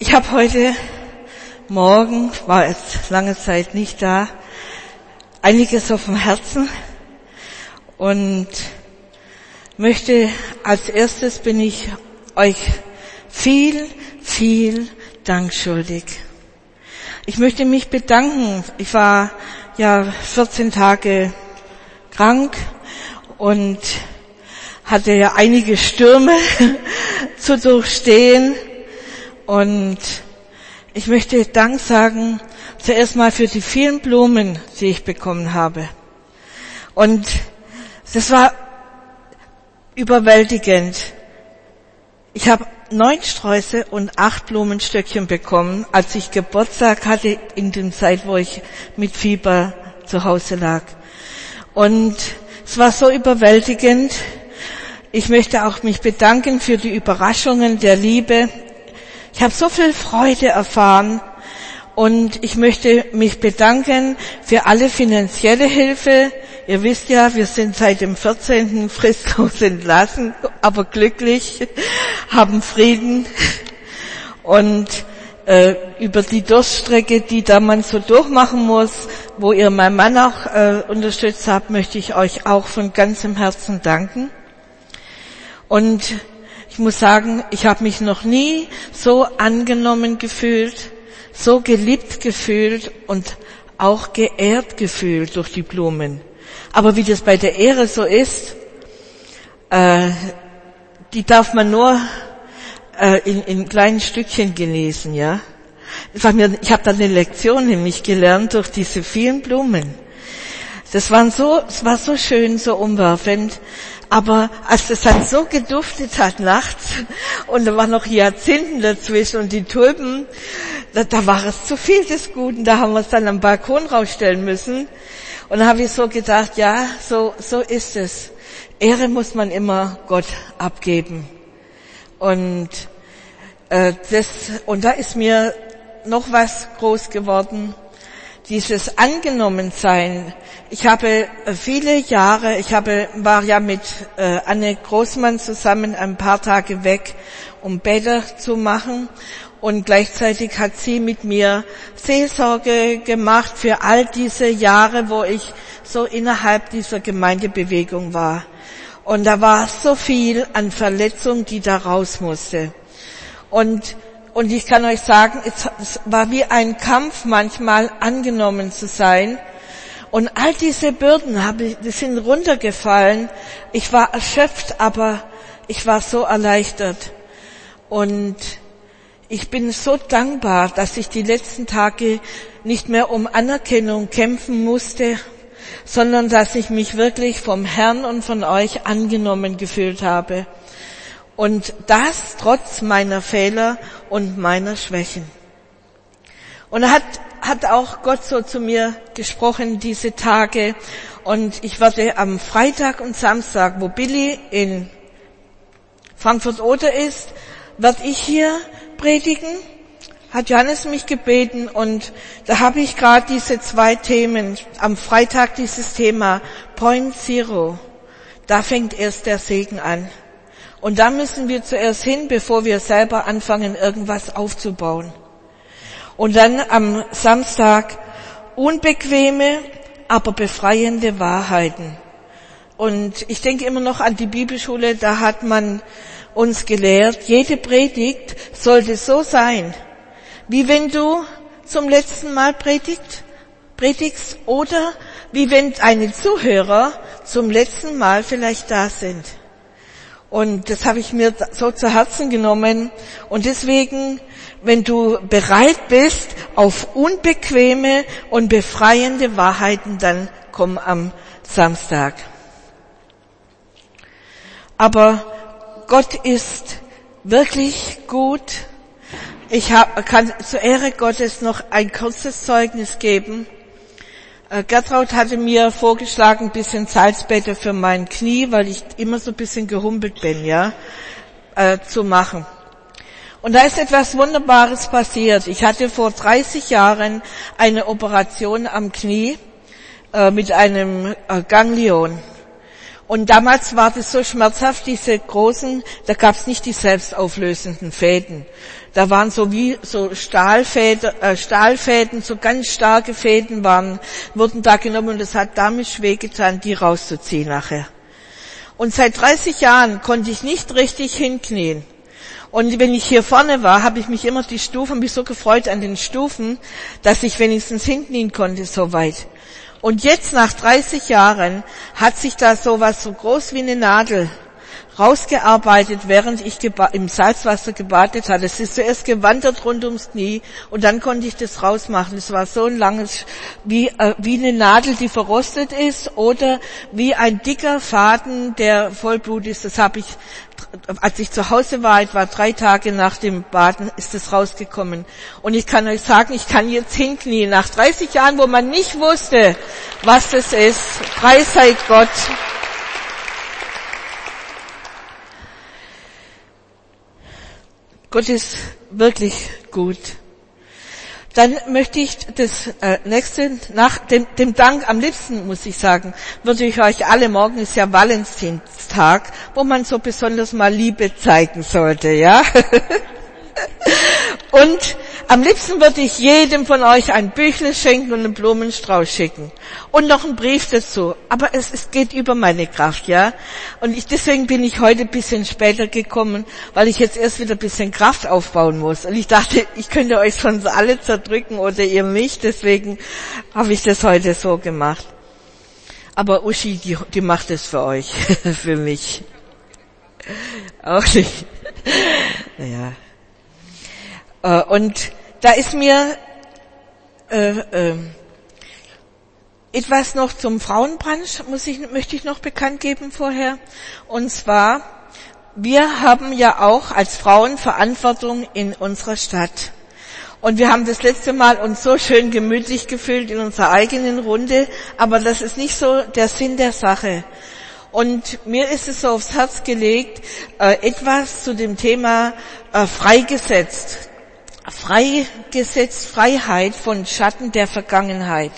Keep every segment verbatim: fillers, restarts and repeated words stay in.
Ich habe heute Morgen, war jetzt lange Zeit nicht da, einiges auf dem Herzen und möchte als erstes bin ich euch viel, viel Dank schuldig. Ich möchte mich bedanken. Ich war ja vierzehn Tage krank und hatte ja einige Stürme zu durchstehen. Und ich möchte Dank sagen, zuerst mal für die vielen Blumen, die ich bekommen habe. Und das war überwältigend. Ich habe neun Sträuße und acht Blumenstöckchen bekommen, als ich Geburtstag hatte, in der Zeit, wo ich mit Fieber zu Hause lag. Und es war so überwältigend. Ich möchte auch mich bedanken für die Überraschungen der Liebe. Ich habe so viel Freude erfahren und ich möchte mich bedanken für alle finanzielle Hilfe. Ihr wisst ja, wir sind seit dem vierzehnten fristlos entlassen, aber glücklich, haben Frieden und äh, über die Durststrecke, die da man so durchmachen muss, wo ihr meinen Mann auch äh, unterstützt habt, möchte ich euch auch von ganzem Herzen danken. Und ich muss sagen, ich habe mich noch nie so angenommen gefühlt, so geliebt gefühlt und auch geehrt gefühlt durch die Blumen. Aber wie das bei der Ehre so ist, äh, die darf man nur äh, in, in kleinen Stückchen genießen, ja. Ich habe da eine Lektion nämlich gelernt durch diese vielen Blumen. Das waren so, es war so schön, so umwerfend. Aber als es dann so geduftet hat nachts und da waren noch Hyazinthen dazwischen und die Tulpen, da, da war es zu viel des Guten. Da haben wir es dann am Balkon rausstellen müssen. Und da habe ich so gedacht, ja, so, so ist es. Ehre muss man immer Gott abgeben. Und äh, das, und da ist mir noch was groß geworden. Dieses Angenommensein. Ich habe viele Jahre, ich habe, war ja mit äh, Anne Großmann zusammen ein paar Tage weg, um Bäder zu machen. Und gleichzeitig hat sie mit mir Seelsorge gemacht für all diese Jahre, wo ich so innerhalb dieser Gemeindebewegung war. Und da war so viel an Verletzung, die da raus musste. Und Und ich kann euch sagen, es war wie ein Kampf manchmal, angenommen zu sein. Und all diese Bürden habe, die sind runtergefallen. Ich war erschöpft, aber ich war so erleichtert. Und ich bin so dankbar, dass ich die letzten Tage nicht mehr um Anerkennung kämpfen musste, sondern dass ich mich wirklich vom Herrn und von euch angenommen gefühlt habe. Und das trotz meiner Fehler und meiner Schwächen. Und er hat, hat auch Gott so zu mir gesprochen diese Tage. Und ich werde am Freitag und Samstag, wo Billy in Frankfurt-Oder ist, werde ich hier predigen. Hat Johannes mich gebeten und da habe ich gerade diese zwei Themen. Am Freitag dieses Thema Point Zero. Da fängt erst der Segen an. Und da müssen wir zuerst hin, bevor wir selber anfangen, irgendwas aufzubauen. Und dann am Samstag unbequeme, aber befreiende Wahrheiten. Und ich denke immer noch an die Bibelschule, da hat man uns gelehrt, jede Predigt sollte so sein, wie wenn du zum letzten Mal predigt, predigst oder wie wenn deine Zuhörer zum letzten Mal vielleicht da sind. Und das habe ich mir so zu Herzen genommen. Und deswegen, wenn du bereit bist auf unbequeme und befreiende Wahrheiten, dann komm am Samstag. Aber Gott ist wirklich gut. Ich hab, kann zur Ehre Gottes noch ein kurzes Zeugnis geben. Gertraud hatte mir vorgeschlagen, ein bisschen Salzbäder für mein Knie, weil ich immer so ein bisschen gehumpelt bin, ja, äh, zu machen. Und da ist etwas Wunderbares passiert. Ich hatte vor dreißig Jahren eine Operation am Knie äh, mit einem äh, Ganglion. Und damals war das so schmerzhaft, diese großen, da gab es nicht die selbstauflösenden Fäden. Da waren so wie so Stahlfäden, äh, Stahlfäden, so ganz starke Fäden waren, wurden da genommen und es hat damit schwer getan, die rauszuziehen nachher. Und seit dreißig Jahren konnte ich nicht richtig hinknien. Und wenn ich hier vorne war, habe ich mich immer die Stufen, mich so gefreut an den Stufen, dass ich wenigstens hinknien konnte so weit. Und jetzt nach dreißig Jahren hat sich da sowas so groß wie eine Nadel rausgearbeitet, während ich geba- im Salzwasser gebadet hatte. Es ist zuerst gewandert rund ums Knie und dann konnte ich das rausmachen. Es war so ein langes, wie, äh, wie eine Nadel, die verrostet ist oder wie ein dicker Faden, der voll Blut ist. Das habe ich, als ich zu Hause war, etwa drei Tage nach dem Baden, ist das rausgekommen. Und ich kann euch sagen, ich kann jetzt hinknien. Nach dreißig Jahren, wo man nicht wusste, was das ist. Preis sei Gott. Gott ist wirklich gut. Dann möchte ich das äh, nächste, nach dem, dem Dank am liebsten, muss ich sagen, würde ich euch alle, morgen ist ja Valentinstag, wo man so besonders mal Liebe zeigen sollte, ja. Und am liebsten würde ich jedem von euch ein Büchle schenken und einen Blumenstrauß schicken. Und noch einen Brief dazu. Aber es, es geht über meine Kraft, ja. Und ich, deswegen bin ich heute ein bisschen später gekommen, weil ich jetzt erst wieder ein bisschen Kraft aufbauen muss. Und ich dachte, ich könnte euch sonst alle zerdrücken oder ihr mich. Deswegen habe ich das heute so gemacht. Aber Uschi, die, die macht es für euch, für mich. Auch nicht. Naja. Und da ist mir äh, äh, etwas noch zum Frauenbrunch, muss ich, möchte ich noch bekannt geben vorher. Und zwar, wir haben ja auch als Frauen Verantwortung in unserer Stadt. Und wir haben das letzte Mal uns so schön gemütlich gefühlt in unserer eigenen Runde, aber das ist nicht so der Sinn der Sache. Und mir ist es so aufs Herz gelegt, äh, etwas zu dem Thema äh, freigesetzt. Freigesetzt, Freiheit von Schatten der Vergangenheit.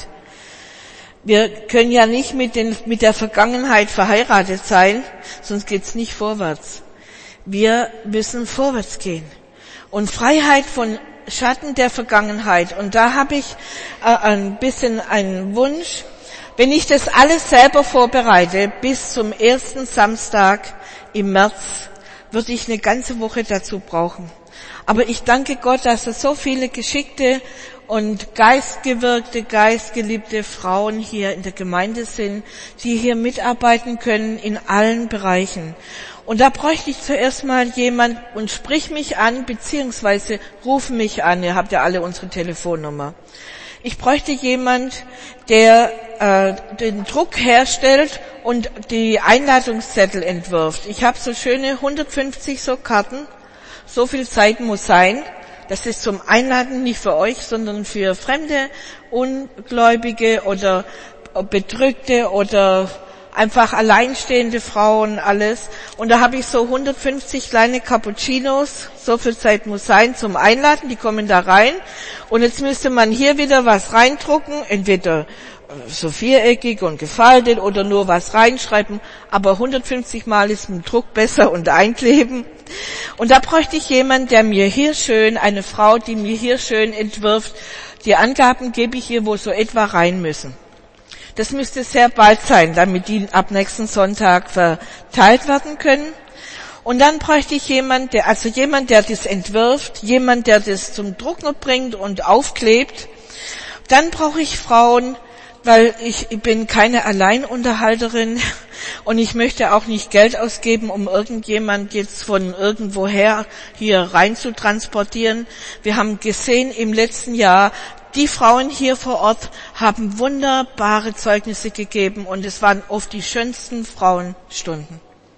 Wir können ja nicht mit, den, mit der Vergangenheit verheiratet sein, sonst geht's nicht vorwärts. Wir müssen vorwärts gehen. Und Freiheit von Schatten der Vergangenheit. Und da habe ich äh, ein bisschen einen Wunsch, wenn ich das alles selber vorbereite, bis zum ersten Samstag im März, würde ich eine ganze Woche dazu brauchen. Aber ich danke Gott, dass es so viele geschickte und geistgewirkte, geistgeliebte Frauen hier in der Gemeinde sind, die hier mitarbeiten können in allen Bereichen. Und da bräuchte ich zuerst mal jemand und sprich mich an, beziehungsweise ruf mich an. Ihr habt ja alle unsere Telefonnummer. Ich bräuchte jemand, der äh, den Druck herstellt und die Einladungszettel entwirft. Ich habe so schöne hundertfünfzig so Karten. So viel Zeit muss sein. Das ist zum Einladen nicht für euch, sondern für fremde, Ungläubige oder Bedrückte oder einfach alleinstehende Frauen, alles. Und da habe ich so hundertfünfzig kleine Cappuccinos. So viel Zeit muss sein zum Einladen. Die kommen da rein. Und jetzt müsste man hier wieder was reindrucken. Entweder so viereckig und gefaltet oder nur was reinschreiben, aber hundertfünfzig Mal ist ein Druck besser und einkleben. Und da bräuchte ich jemanden, der mir hier schön, eine Frau, die mir hier schön entwirft, die Angaben gebe ich ihr, wo so etwa rein müssen. Das müsste sehr bald sein, damit die ab nächsten Sonntag verteilt werden können. Und dann bräuchte ich jemanden, der, also jemand, der das entwirft, jemand, der das zum Drucken bringt und aufklebt. Dann brauche ich Frauen, weil ich bin keine Alleinunterhalterin und ich möchte auch nicht Geld ausgeben, um irgendjemand jetzt von irgendwoher hier rein zu transportieren. Wir haben gesehen im letzten Jahr, die Frauen hier vor Ort haben wunderbare Zeugnisse gegeben und es waren oft die schönsten Frauenstunden.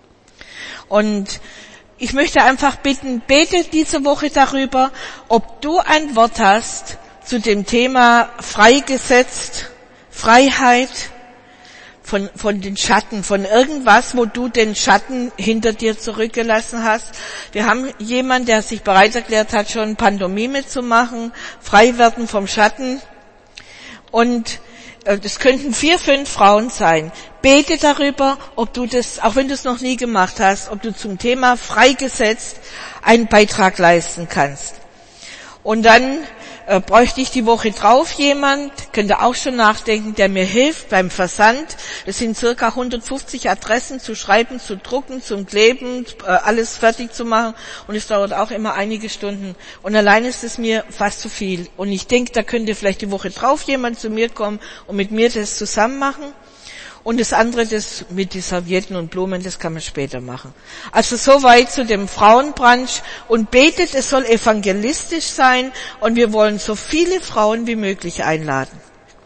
Und ich möchte einfach bitten, bete diese Woche darüber, ob du ein Wort hast zu dem Thema freigesetzt, Freiheit von, von den Schatten, von irgendwas, wo du den Schatten hinter dir zurückgelassen hast. Wir haben jemanden, der sich bereit erklärt hat, schon Pantomime zu machen, frei werden vom Schatten. Und das könnten vier, fünf Frauen sein. Bete darüber, ob du das, auch wenn du es noch nie gemacht hast, ob du zum Thema freigesetzt einen Beitrag leisten kannst. Und dann äh, bräuchte ich die Woche drauf jemand, könnte auch schon nachdenken, der mir hilft beim Versand. Es sind circa hundertfünfzig Adressen zu schreiben, zu drucken, zum Kleben, äh, alles fertig zu machen. Und es dauert auch immer einige Stunden. Und allein ist es mir fast zu viel. Und ich denke, da könnte vielleicht die Woche drauf jemand zu mir kommen und mit mir das zusammen machen. Und das andere, das mit die Servietten und Blumen, das kann man später machen. Also soweit zu dem Frauenbrunch. Und betet, es soll evangelistisch sein und wir wollen so viele Frauen wie möglich einladen.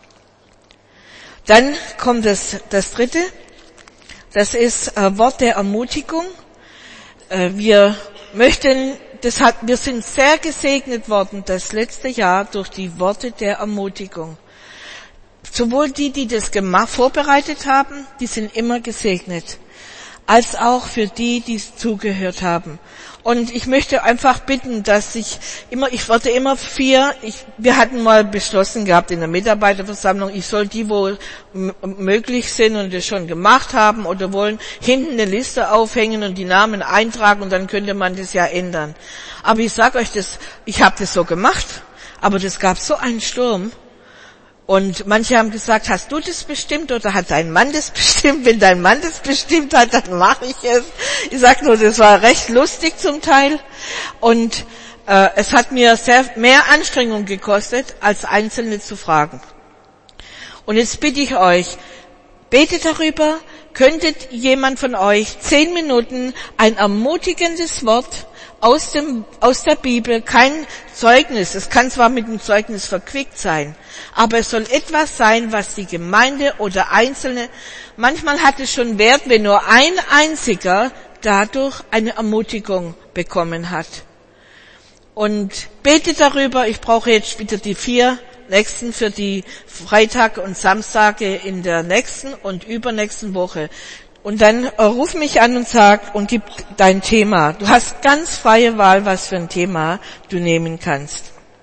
Dann kommt das, das dritte. Das ist äh, Wort der Ermutigung. Äh, wir möchten, das hat, wir sind sehr gesegnet worden das letzte Jahr durch die Worte der Ermutigung. Sowohl die, die das gemacht, vorbereitet haben, die sind immer gesegnet, als auch für die, die zugehört haben. Und ich möchte einfach bitten, dass ich immer, ich wollte immer vier, ich, wir hatten mal beschlossen gehabt in der Mitarbeiterversammlung, ich soll die, wo m- möglich sind und das schon gemacht haben oder wollen, hinten eine Liste aufhängen und die Namen eintragen und dann könnte man das ja ändern. Aber ich sage euch das, ich habe das so gemacht, aber das gab so einen Sturm. Und manche haben gesagt, hast du das bestimmt oder hat dein Mann das bestimmt? Wenn dein Mann das bestimmt hat, dann mache ich es. Ich sag nur, das war recht lustig zum Teil. Und äh, es hat mir sehr mehr Anstrengung gekostet, als Einzelne zu fragen. Und jetzt bitte ich euch, betet darüber, könntet jemand von euch zehn Minuten ein ermutigendes Wort aus dem, aus der Bibel, kein Zeugnis, es kann zwar mit dem Zeugnis verquickt sein, aber es soll etwas sein, was die Gemeinde oder Einzelne, manchmal hat es schon Wert, wenn nur ein einziger dadurch eine Ermutigung bekommen hat. Und betet darüber, ich brauche jetzt wieder die vier nächsten für die Freitage und Samstage in der nächsten und übernächsten Woche. Und dann äh, ruf mich an und sag und gib dein Thema. Du hast ganz freie Wahl, was für ein Thema du nehmen kannst.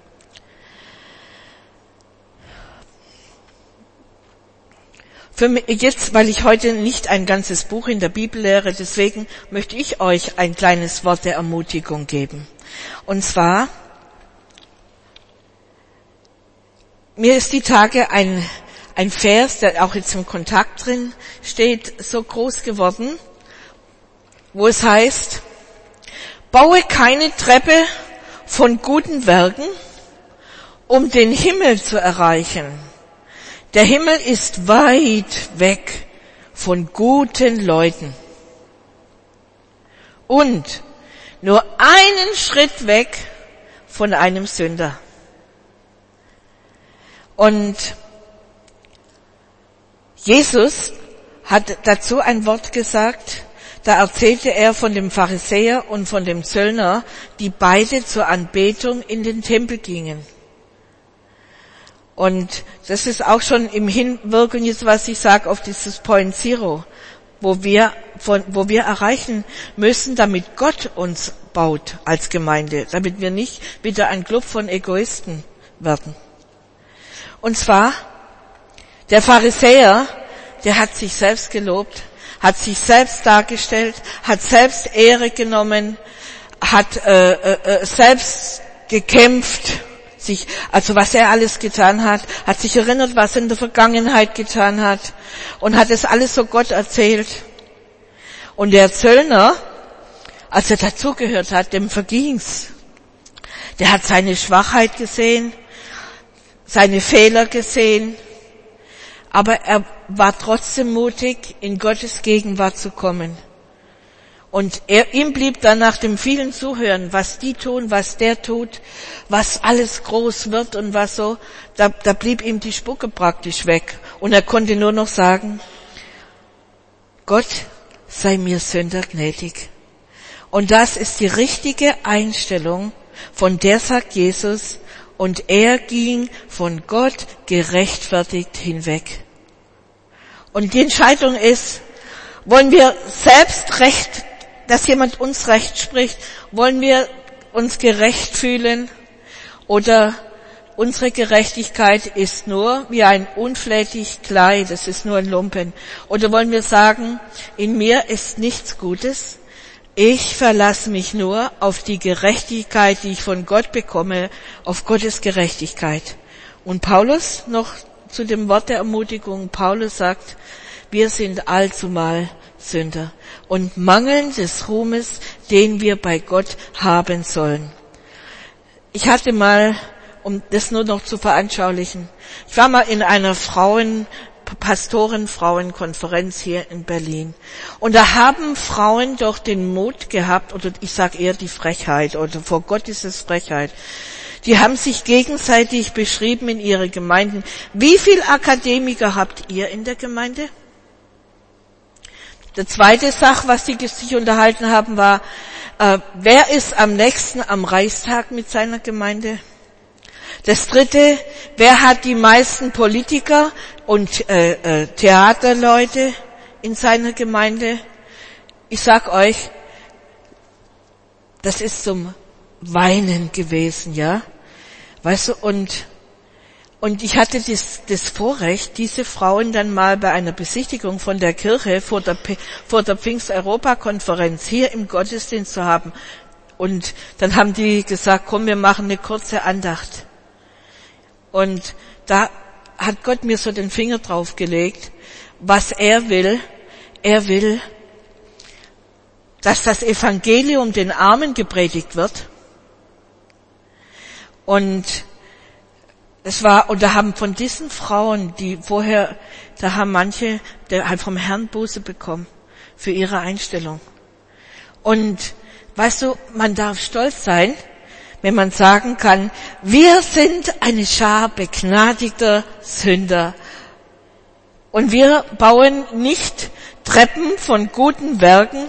Für mich jetzt, weil ich heute nicht ein ganzes Buch in der Bibel lehre, deswegen möchte ich euch ein kleines Wort der Ermutigung geben. Und zwar, mir ist die Tage ein Ein Vers, der auch jetzt im Kontakt drin steht, so groß geworden, wo es heißt, baue keine Treppe von guten Werken, um den Himmel zu erreichen. Der Himmel ist weit weg von guten Leuten und nur einen Schritt weg von einem Sünder. Und Jesus hat dazu ein Wort gesagt, da erzählte er von dem Pharisäer und von dem Zöllner, die beide zur Anbetung in den Tempel gingen. Und das ist auch schon im Hinwirken jetzt, was ich sage, auf dieses Point Zero, wo wir, von, wo wir erreichen müssen, damit Gott uns baut als Gemeinde, damit wir nicht wieder ein Club von Egoisten werden. Und zwar, der Pharisäer, der hat sich selbst gelobt, hat sich selbst dargestellt, hat selbst Ehre genommen, hat äh, äh, selbst gekämpft, sich, also was er alles getan hat, hat sich erinnert, was er in der Vergangenheit getan hat und hat es alles so Gott erzählt. Und der Zöllner, als er dazugehört hat, dem verging's. Der hat seine Schwachheit gesehen, seine Fehler gesehen, aber er war trotzdem mutig, in Gottes Gegenwart zu kommen. Und er, ihm blieb dann nach dem vielen Zuhören, was die tun, was der tut, was alles groß wird und was so, da, da blieb ihm die Spucke praktisch weg. Und er konnte nur noch sagen, Gott sei mir Sünder gnädig. Und das ist die richtige Einstellung, von der sagt Jesus, und er ging von Gott gerechtfertigt hinweg. Und die Entscheidung ist, wollen wir selbst Recht, dass jemand uns Recht spricht, wollen wir uns gerecht fühlen oder unsere Gerechtigkeit ist nur wie ein unflätig Kleid, es ist nur ein Lumpen. Oder wollen wir sagen, in mir ist nichts Gutes, ich verlasse mich nur auf die Gerechtigkeit, die ich von Gott bekomme, auf Gottes Gerechtigkeit. Und Paulus, noch zu dem Wort der Ermutigung, Paulus sagt, wir sind allzumal Sünder und mangeln des Ruhmes, den wir bei Gott haben sollen. Ich hatte mal, um das nur noch zu veranschaulichen, ich war mal in einer Frauen, Pastoren-Frauenkonferenz hier in Berlin. Und da haben Frauen doch den Mut gehabt, oder ich sage eher die Frechheit, oder vor Gott ist es Frechheit. Die haben sich gegenseitig beschrieben in ihre Gemeinden. Wie viel Akademiker habt ihr in der Gemeinde? Der zweite Sach, was die sich unterhalten haben, war, äh, wer ist am nächsten am Reichstag mit seiner Gemeinde? Das dritte, wer hat die meisten Politiker und äh, äh, Theaterleute in seiner Gemeinde? Ich sag euch, das ist zum Weinen gewesen, ja. Weißt du, und und ich hatte das, das Vorrecht, diese Frauen dann mal bei einer Besichtigung von der Kirche vor der, vor der Pfingst-Europa-Konferenz hier im Gottesdienst zu haben. Und dann haben die gesagt, komm, wir machen eine kurze Andacht. Und da hat Gott mir so den Finger drauf gelegt, was er will. Er will, dass das Evangelium den Armen gepredigt wird. Und es war, und da haben von diesen Frauen, die vorher, da haben manche der halt vom Herrn Buße bekommen für ihre Einstellung. Und weißt du, man darf stolz sein, wenn man sagen kann, wir sind eine Schar begnadigter Sünder. Und wir bauen nicht Treppen von guten Werken.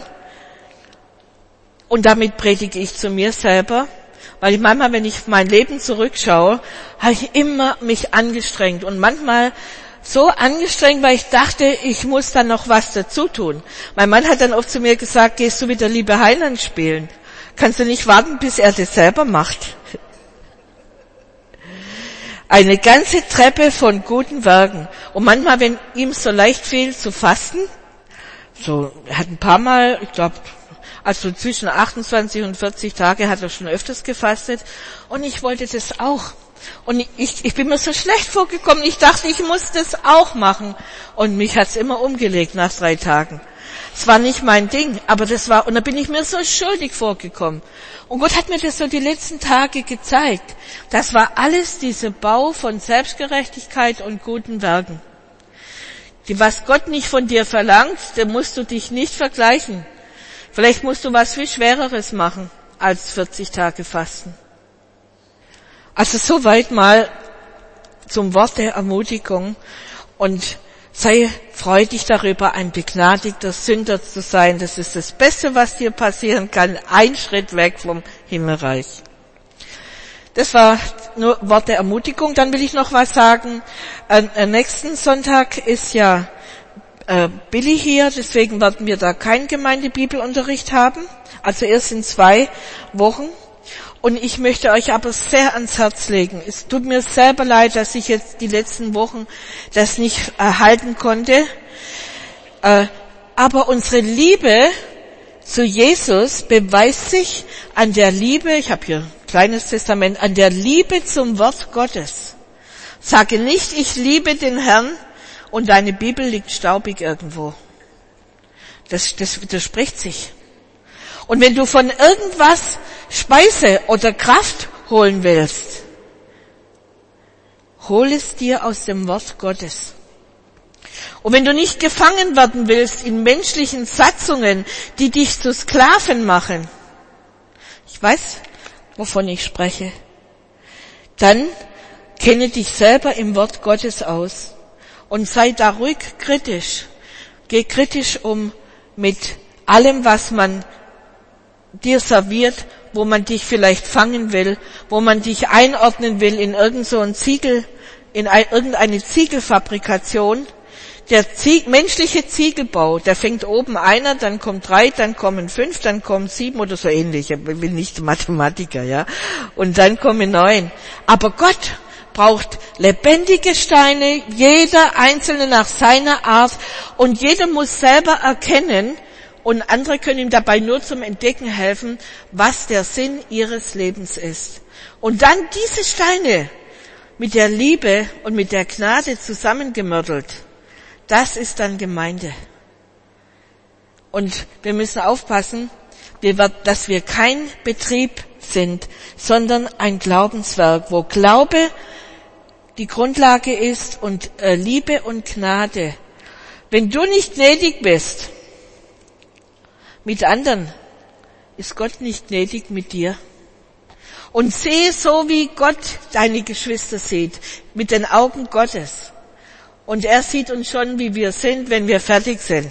Und damit predige ich zu mir selber. Weil ich manchmal, wenn ich mein Leben zurückschaue, habe ich immer mich angestrengt. Und manchmal so angestrengt, weil ich dachte, ich muss da noch was dazu tun. Mein Mann hat dann oft zu mir gesagt, gehst du wieder Liebe Heiland spielen? Kannst du nicht warten, bis er das selber macht? Eine ganze Treppe von guten Werken. Und manchmal, wenn ihm so leicht fiel zu fasten, so, er hat ein paar Mal, ich glaube, also zwischen achtundzwanzig und vierzig Tage hat er schon öfters gefastet. Und ich wollte das auch. Und ich, ich bin mir so schlecht vorgekommen. Ich dachte, ich muss das auch machen. Und mich hat's immer umgelegt nach drei Tagen. Es war nicht mein Ding, aber das war, und da bin ich mir so schuldig vorgekommen. Und Gott hat mir das so die letzten Tage gezeigt. Das war alles dieser Bau von Selbstgerechtigkeit und guten Werken. Die, was Gott nicht von dir verlangt, da musst du dich nicht vergleichen. Vielleicht musst du was viel Schwereres machen als vierzig Tage Fasten. Also soweit mal zum Wort der Ermutigung und sei freudig darüber, ein begnadigter Sünder zu sein. Das ist das Beste, was dir passieren kann. Ein Schritt weg vom Himmelreich. Das war nur Wort der Ermutigung. Dann will ich noch was sagen. Äh, nächsten Sonntag ist ja äh, Billy hier, deswegen werden wir da keinen Gemeindebibelunterricht haben. Also erst in zwei Wochen. Und ich möchte euch aber sehr ans Herz legen. Es tut mir selber leid, dass ich jetzt die letzten Wochen das nicht erhalten konnte. Äh, aber unsere Liebe zu Jesus beweist sich an der Liebe, ich habe hier ein kleines Testament, an der Liebe zum Wort Gottes. Sage nicht, ich liebe den Herrn und deine Bibel liegt staubig irgendwo. Das, das widerspricht sich. Und wenn du von irgendwas Speise oder Kraft holen willst, hol es dir aus dem Wort Gottes. Und wenn du nicht gefangen werden willst in menschlichen Satzungen, die dich zu Sklaven machen, ich weiß, wovon ich spreche, dann kenne dich selber im Wort Gottes aus und sei da ruhig kritisch. Geh kritisch um mit allem, was man dir serviert, wo man dich vielleicht fangen will, wo man dich einordnen will in irgend so ein Ziegel, in ein, irgendeine Ziegelfabrikation. Der Zieg, menschliche Ziegelbau, der fängt oben einer, dann kommt drei, dann kommen fünf, dann kommen sieben oder so ähnlich. Ich bin nicht Mathematiker, ja. Und dann kommen neun. Aber Gott braucht lebendige Steine, jeder einzelne nach seiner Art, und jeder muss selber erkennen, und andere können ihm dabei nur zum Entdecken helfen, was der Sinn ihres Lebens ist. Und dann diese Steine mit der Liebe und mit der Gnade zusammengemördelt, das ist dann Gemeinde. Und wir müssen aufpassen, dass wir kein Betrieb sind, sondern ein Glaubenswerk, wo Glaube die Grundlage ist und äh, Liebe und Gnade. Wenn du nicht gnädig bist mit anderen, ist Gott nicht gnädig mit dir. Und sehe so, wie Gott deine Geschwister sieht, mit den Augen Gottes. Und er sieht uns schon, wie wir sind, wenn wir fertig sind.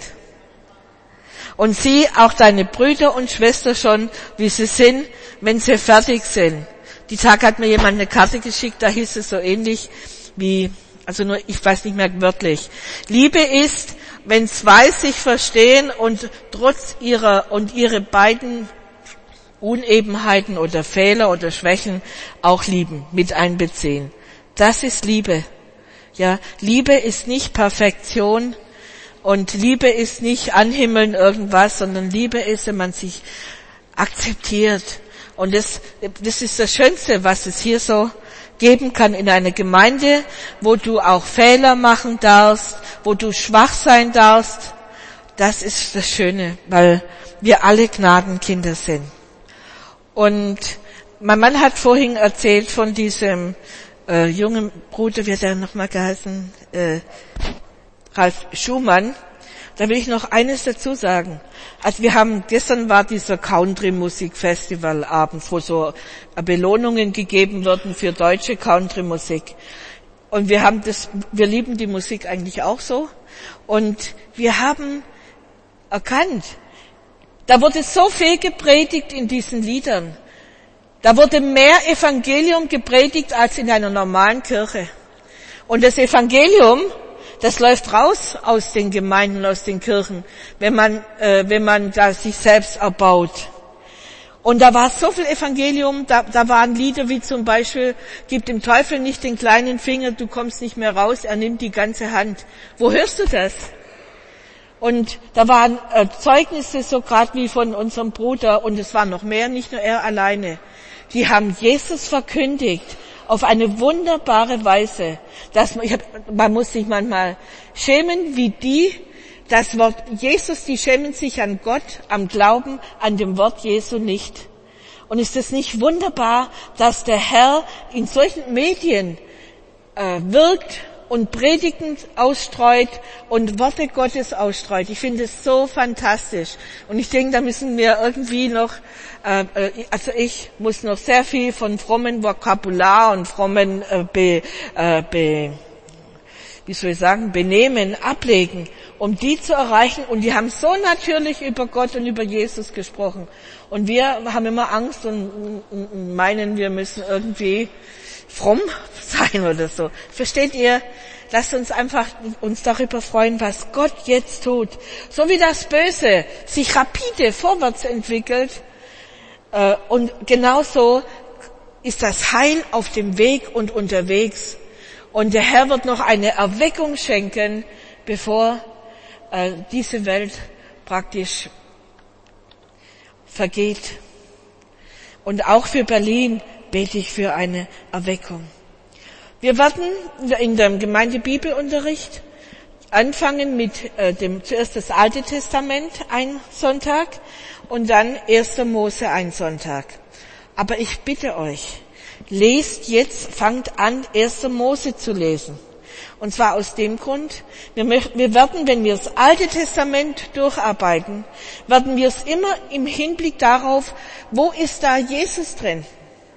Und sieh auch deine Brüder und Schwestern schon, wie sie sind, wenn sie fertig sind. Die Tag hat mir jemand eine Karte geschickt, da hieß es so ähnlich wie, also nur, ich weiß nicht mehr wörtlich. Liebe ist, wenn zwei sich verstehen und trotz ihrer und ihre beiden Unebenheiten oder Fehler oder Schwächen auch lieben, mit einbeziehen. Das ist Liebe. Ja, Liebe ist nicht Perfektion und Liebe ist nicht anhimmeln irgendwas, sondern Liebe ist, wenn man sich akzeptiert. Und das, das ist das Schönste, was es hier so geben kann in einer Gemeinde, wo du auch Fehler machen darfst, wo du schwach sein darfst. Das ist das Schöne, weil wir alle Gnadenkinder sind. Und mein Mann hat vorhin erzählt von diesem äh, jungen Bruder, wie hat er nochmal geheißen, äh, Ralf Schumann. Da will ich noch eines dazu sagen. Also wir haben, gestern war dieser Country-Musik-Festival-Abend, wo so Belohnungen gegeben wurden für deutsche Country-Musik. Und wir haben das, wir lieben die Musik eigentlich auch so. Und wir haben erkannt, da wurde so viel gepredigt in diesen Liedern. Da wurde mehr Evangelium gepredigt als in einer normalen Kirche. Und das Evangelium, das läuft raus aus den Gemeinden, aus den Kirchen, wenn man, äh, wenn man da sich selbst erbaut. Und da war so viel Evangelium, da, da waren Lieder wie zum Beispiel, gib dem Teufel nicht den kleinen Finger, du kommst nicht mehr raus, er nimmt die ganze Hand. Wo hörst du das? Und da waren äh, Zeugnisse so gerade wie von unserem Bruder, und es war noch mehr, nicht nur er alleine. Die haben Jesus verkündigt auf eine wunderbare Weise. Dass man, ich hab, man muss sich manchmal schämen, wie die das Wort Jesus, die schämen sich an Gott, am Glauben, an dem Wort Jesu nicht. Und ist es nicht wunderbar, dass der Herr in solchen Medien äh, wirkt und Predigten ausstreut und Worte Gottes ausstreut. Ich finde es so fantastisch. Und ich denke, da müssen wir irgendwie noch, äh, also ich muss noch sehr viel von frommen Vokabular und frommen äh, be, äh, be, wie soll ich sagen, Benehmen ablegen, um die zu erreichen. Und die haben so natürlich über Gott und über Jesus gesprochen. Und wir haben immer Angst und, und meinen, wir müssen irgendwie fromm sein oder so. Versteht ihr? Lasst uns einfach uns darüber freuen, was Gott jetzt tut. So wie das Böse sich rapide vorwärts entwickelt, äh, und genauso ist das Heil auf dem Weg und unterwegs. Und der Herr wird noch eine Erweckung schenken, bevor äh, diese Welt praktisch vergeht. Und auch für Berlin bete ich für eine Erweckung. Wir werden in dem Gemeindebibelunterricht anfangen mit äh, dem zuerst das Alte Testament ein Sonntag und dann erster Mose ein Sonntag. Aber ich bitte euch, lest jetzt, fangt an, erster Mose zu lesen. Und zwar aus dem Grund, wir, möchten, wir werden, wenn wir das Alte Testament durcharbeiten, werden wir es immer im Hinblick darauf, wo ist da Jesus drin?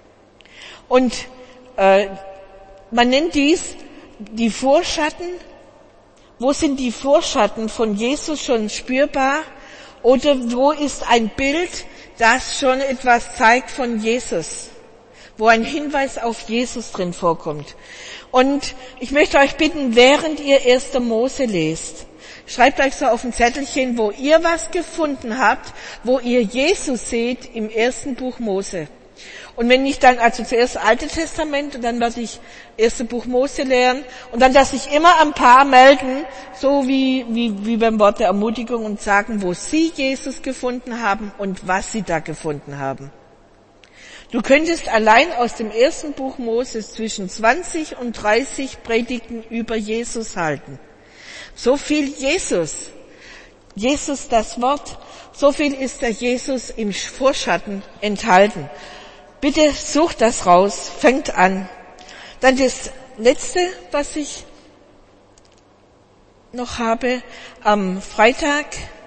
Und äh, man nennt dies die Vorschatten. Wo sind die Vorschatten von Jesus schon spürbar? Oder wo ist ein Bild, das schon etwas zeigt von Jesus? Wo ein Hinweis auf Jesus drin vorkommt. Und ich möchte euch bitten, während ihr erster Mose lest, schreibt euch so auf ein Zettelchen, wo ihr was gefunden habt, wo ihr Jesus seht im ersten Buch Mose. Und wenn ich dann also zuerst Alte Testament und dann werde ich erste Buch Mose lernen und dann dass sich immer ein paar melden, so wie, wie, wie beim Wort der Ermutigung und sagen, wo sie Jesus gefunden haben und was sie da gefunden haben. Du könntest allein aus dem ersten Buch Moses zwischen zwanzig und dreißig Predigten über Jesus halten. So viel Jesus. Jesus das Wort. So viel ist der Jesus im Vorschatten enthalten. Bitte sucht das raus, fängt an. Dann das Letzte, was ich noch habe, am Freitag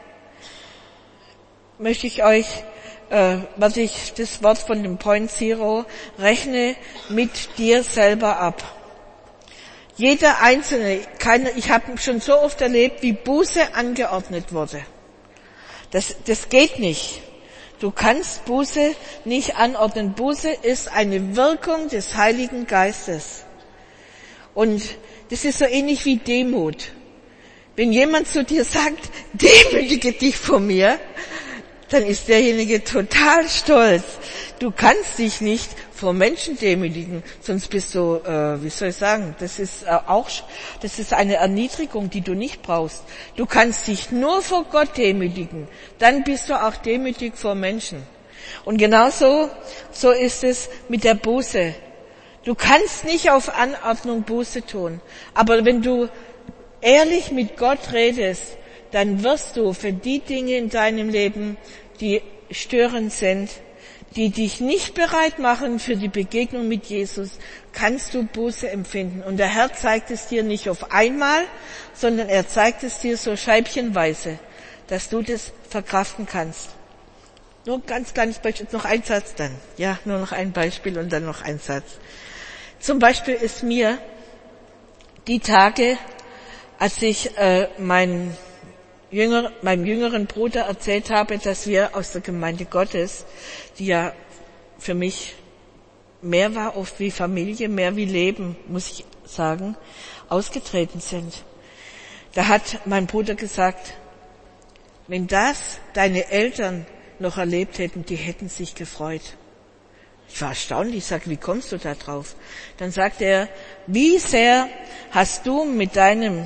möchte ich euch, äh, was ich das Wort von dem Point Zero, rechne mit dir selber ab. Jeder Einzelne, keine, ich habe schon so oft erlebt, wie Buße angeordnet wurde. Das, das geht nicht. Du kannst Buße nicht anordnen. Buße ist eine Wirkung des Heiligen Geistes. Und das ist so ähnlich wie Demut. Wenn jemand zu dir sagt, demütige dich vor mir, dann ist derjenige total stolz. Du kannst dich nicht vor Menschen demütigen, sonst bist du, äh, wie soll ich sagen, das ist äh, auch, das ist eine Erniedrigung, die du nicht brauchst. Du kannst dich nur vor Gott demütigen, dann bist du auch demütig vor Menschen. Und genauso, so ist es mit der Buße. Du kannst nicht auf Anordnung Buße tun, aber wenn du ehrlich mit Gott redest, dann wirst du für die Dinge in deinem Leben, die störend sind, die dich nicht bereit machen für die Begegnung mit Jesus, kannst du Buße empfinden. Und der Herr zeigt es dir nicht auf einmal, sondern er zeigt es dir so scheibchenweise, dass du das verkraften kannst. Nur ein ganz kleines Beispiel, noch ein Satz dann. Ja, nur noch ein Beispiel und dann noch ein Satz. Zum Beispiel ist mir die Tage, als ich äh, mein Jünger, meinem jüngeren Bruder erzählt habe, dass wir aus der Gemeinde Gottes, die ja für mich mehr war oft wie Familie, mehr wie Leben, muss ich sagen, ausgetreten sind. Da hat mein Bruder gesagt, wenn das deine Eltern noch erlebt hätten, die hätten sich gefreut. Ich war erstaunt, ich sage, wie kommst du da drauf? Dann sagt er, wie sehr hast du mit deinem,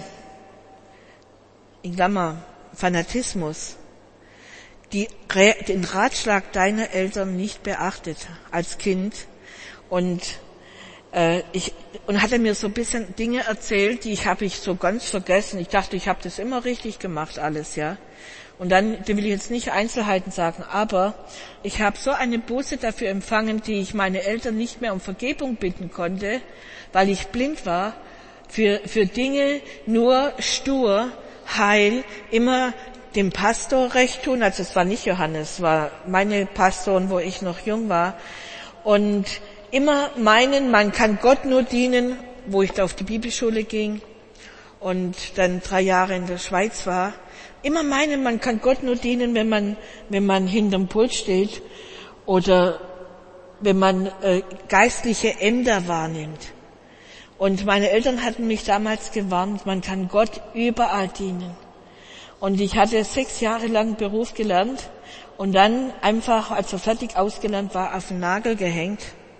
in Klammer, Fanatismus, die, den Ratschlag deiner Eltern nicht beachtet als Kind und äh, ich und hat er mir so ein bisschen Dinge erzählt, die ich habe ich so ganz vergessen. Ich dachte, ich habe das immer richtig gemacht alles, ja. Und dann, da will ich jetzt nicht Einzelheiten sagen, aber ich habe so eine Buße dafür empfangen, die ich meine Eltern nicht mehr um Vergebung bitten konnte, weil ich blind war für für Dinge nur stur. Heil, immer dem Pastor recht tun, also es war nicht Johannes, es war meine Pastoren, wo ich noch jung war, und immer meinen, man kann Gott nur dienen, wo ich da auf die Bibelschule ging und dann drei Jahre in der Schweiz war, immer meinen, man kann Gott nur dienen, wenn man, wenn man hinterm Pult steht oder wenn man äh, geistliche Ämter wahrnimmt. Und meine Eltern hatten mich damals gewarnt, man kann Gott überall dienen. Und ich hatte sechs Jahre lang Beruf gelernt und dann einfach, als er fertig ausgelernt war, auf den Nagel gehängt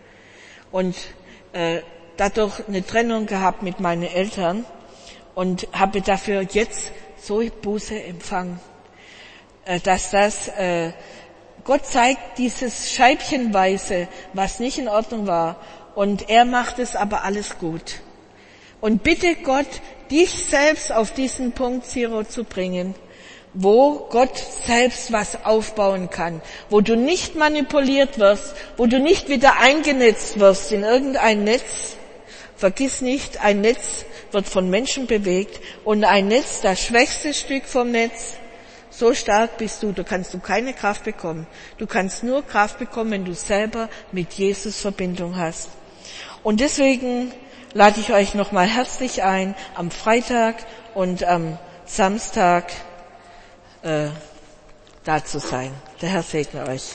und äh, dadurch eine Trennung gehabt mit meinen Eltern und habe dafür jetzt so Buße empfangen, äh, dass das äh, Gott zeigt dieses Scheibchenweise, was nicht in Ordnung war. Und er macht es aber alles gut. Und bitte Gott, dich selbst auf diesen Punkt Zero zu bringen, wo Gott selbst was aufbauen kann, wo du nicht manipuliert wirst, wo du nicht wieder eingenetzt wirst in irgendein Netz. Vergiss nicht, ein Netz wird von Menschen bewegt und ein Netz, das schwächste Stück vom Netz, so stark bist du, da kannst du keine Kraft bekommen. Du kannst nur Kraft bekommen, wenn du selber mit Jesus Verbindung hast. Und deswegen lade ich euch nochmal herzlich ein, am Freitag und am Samstag äh, da zu sein. Der Herr segne euch.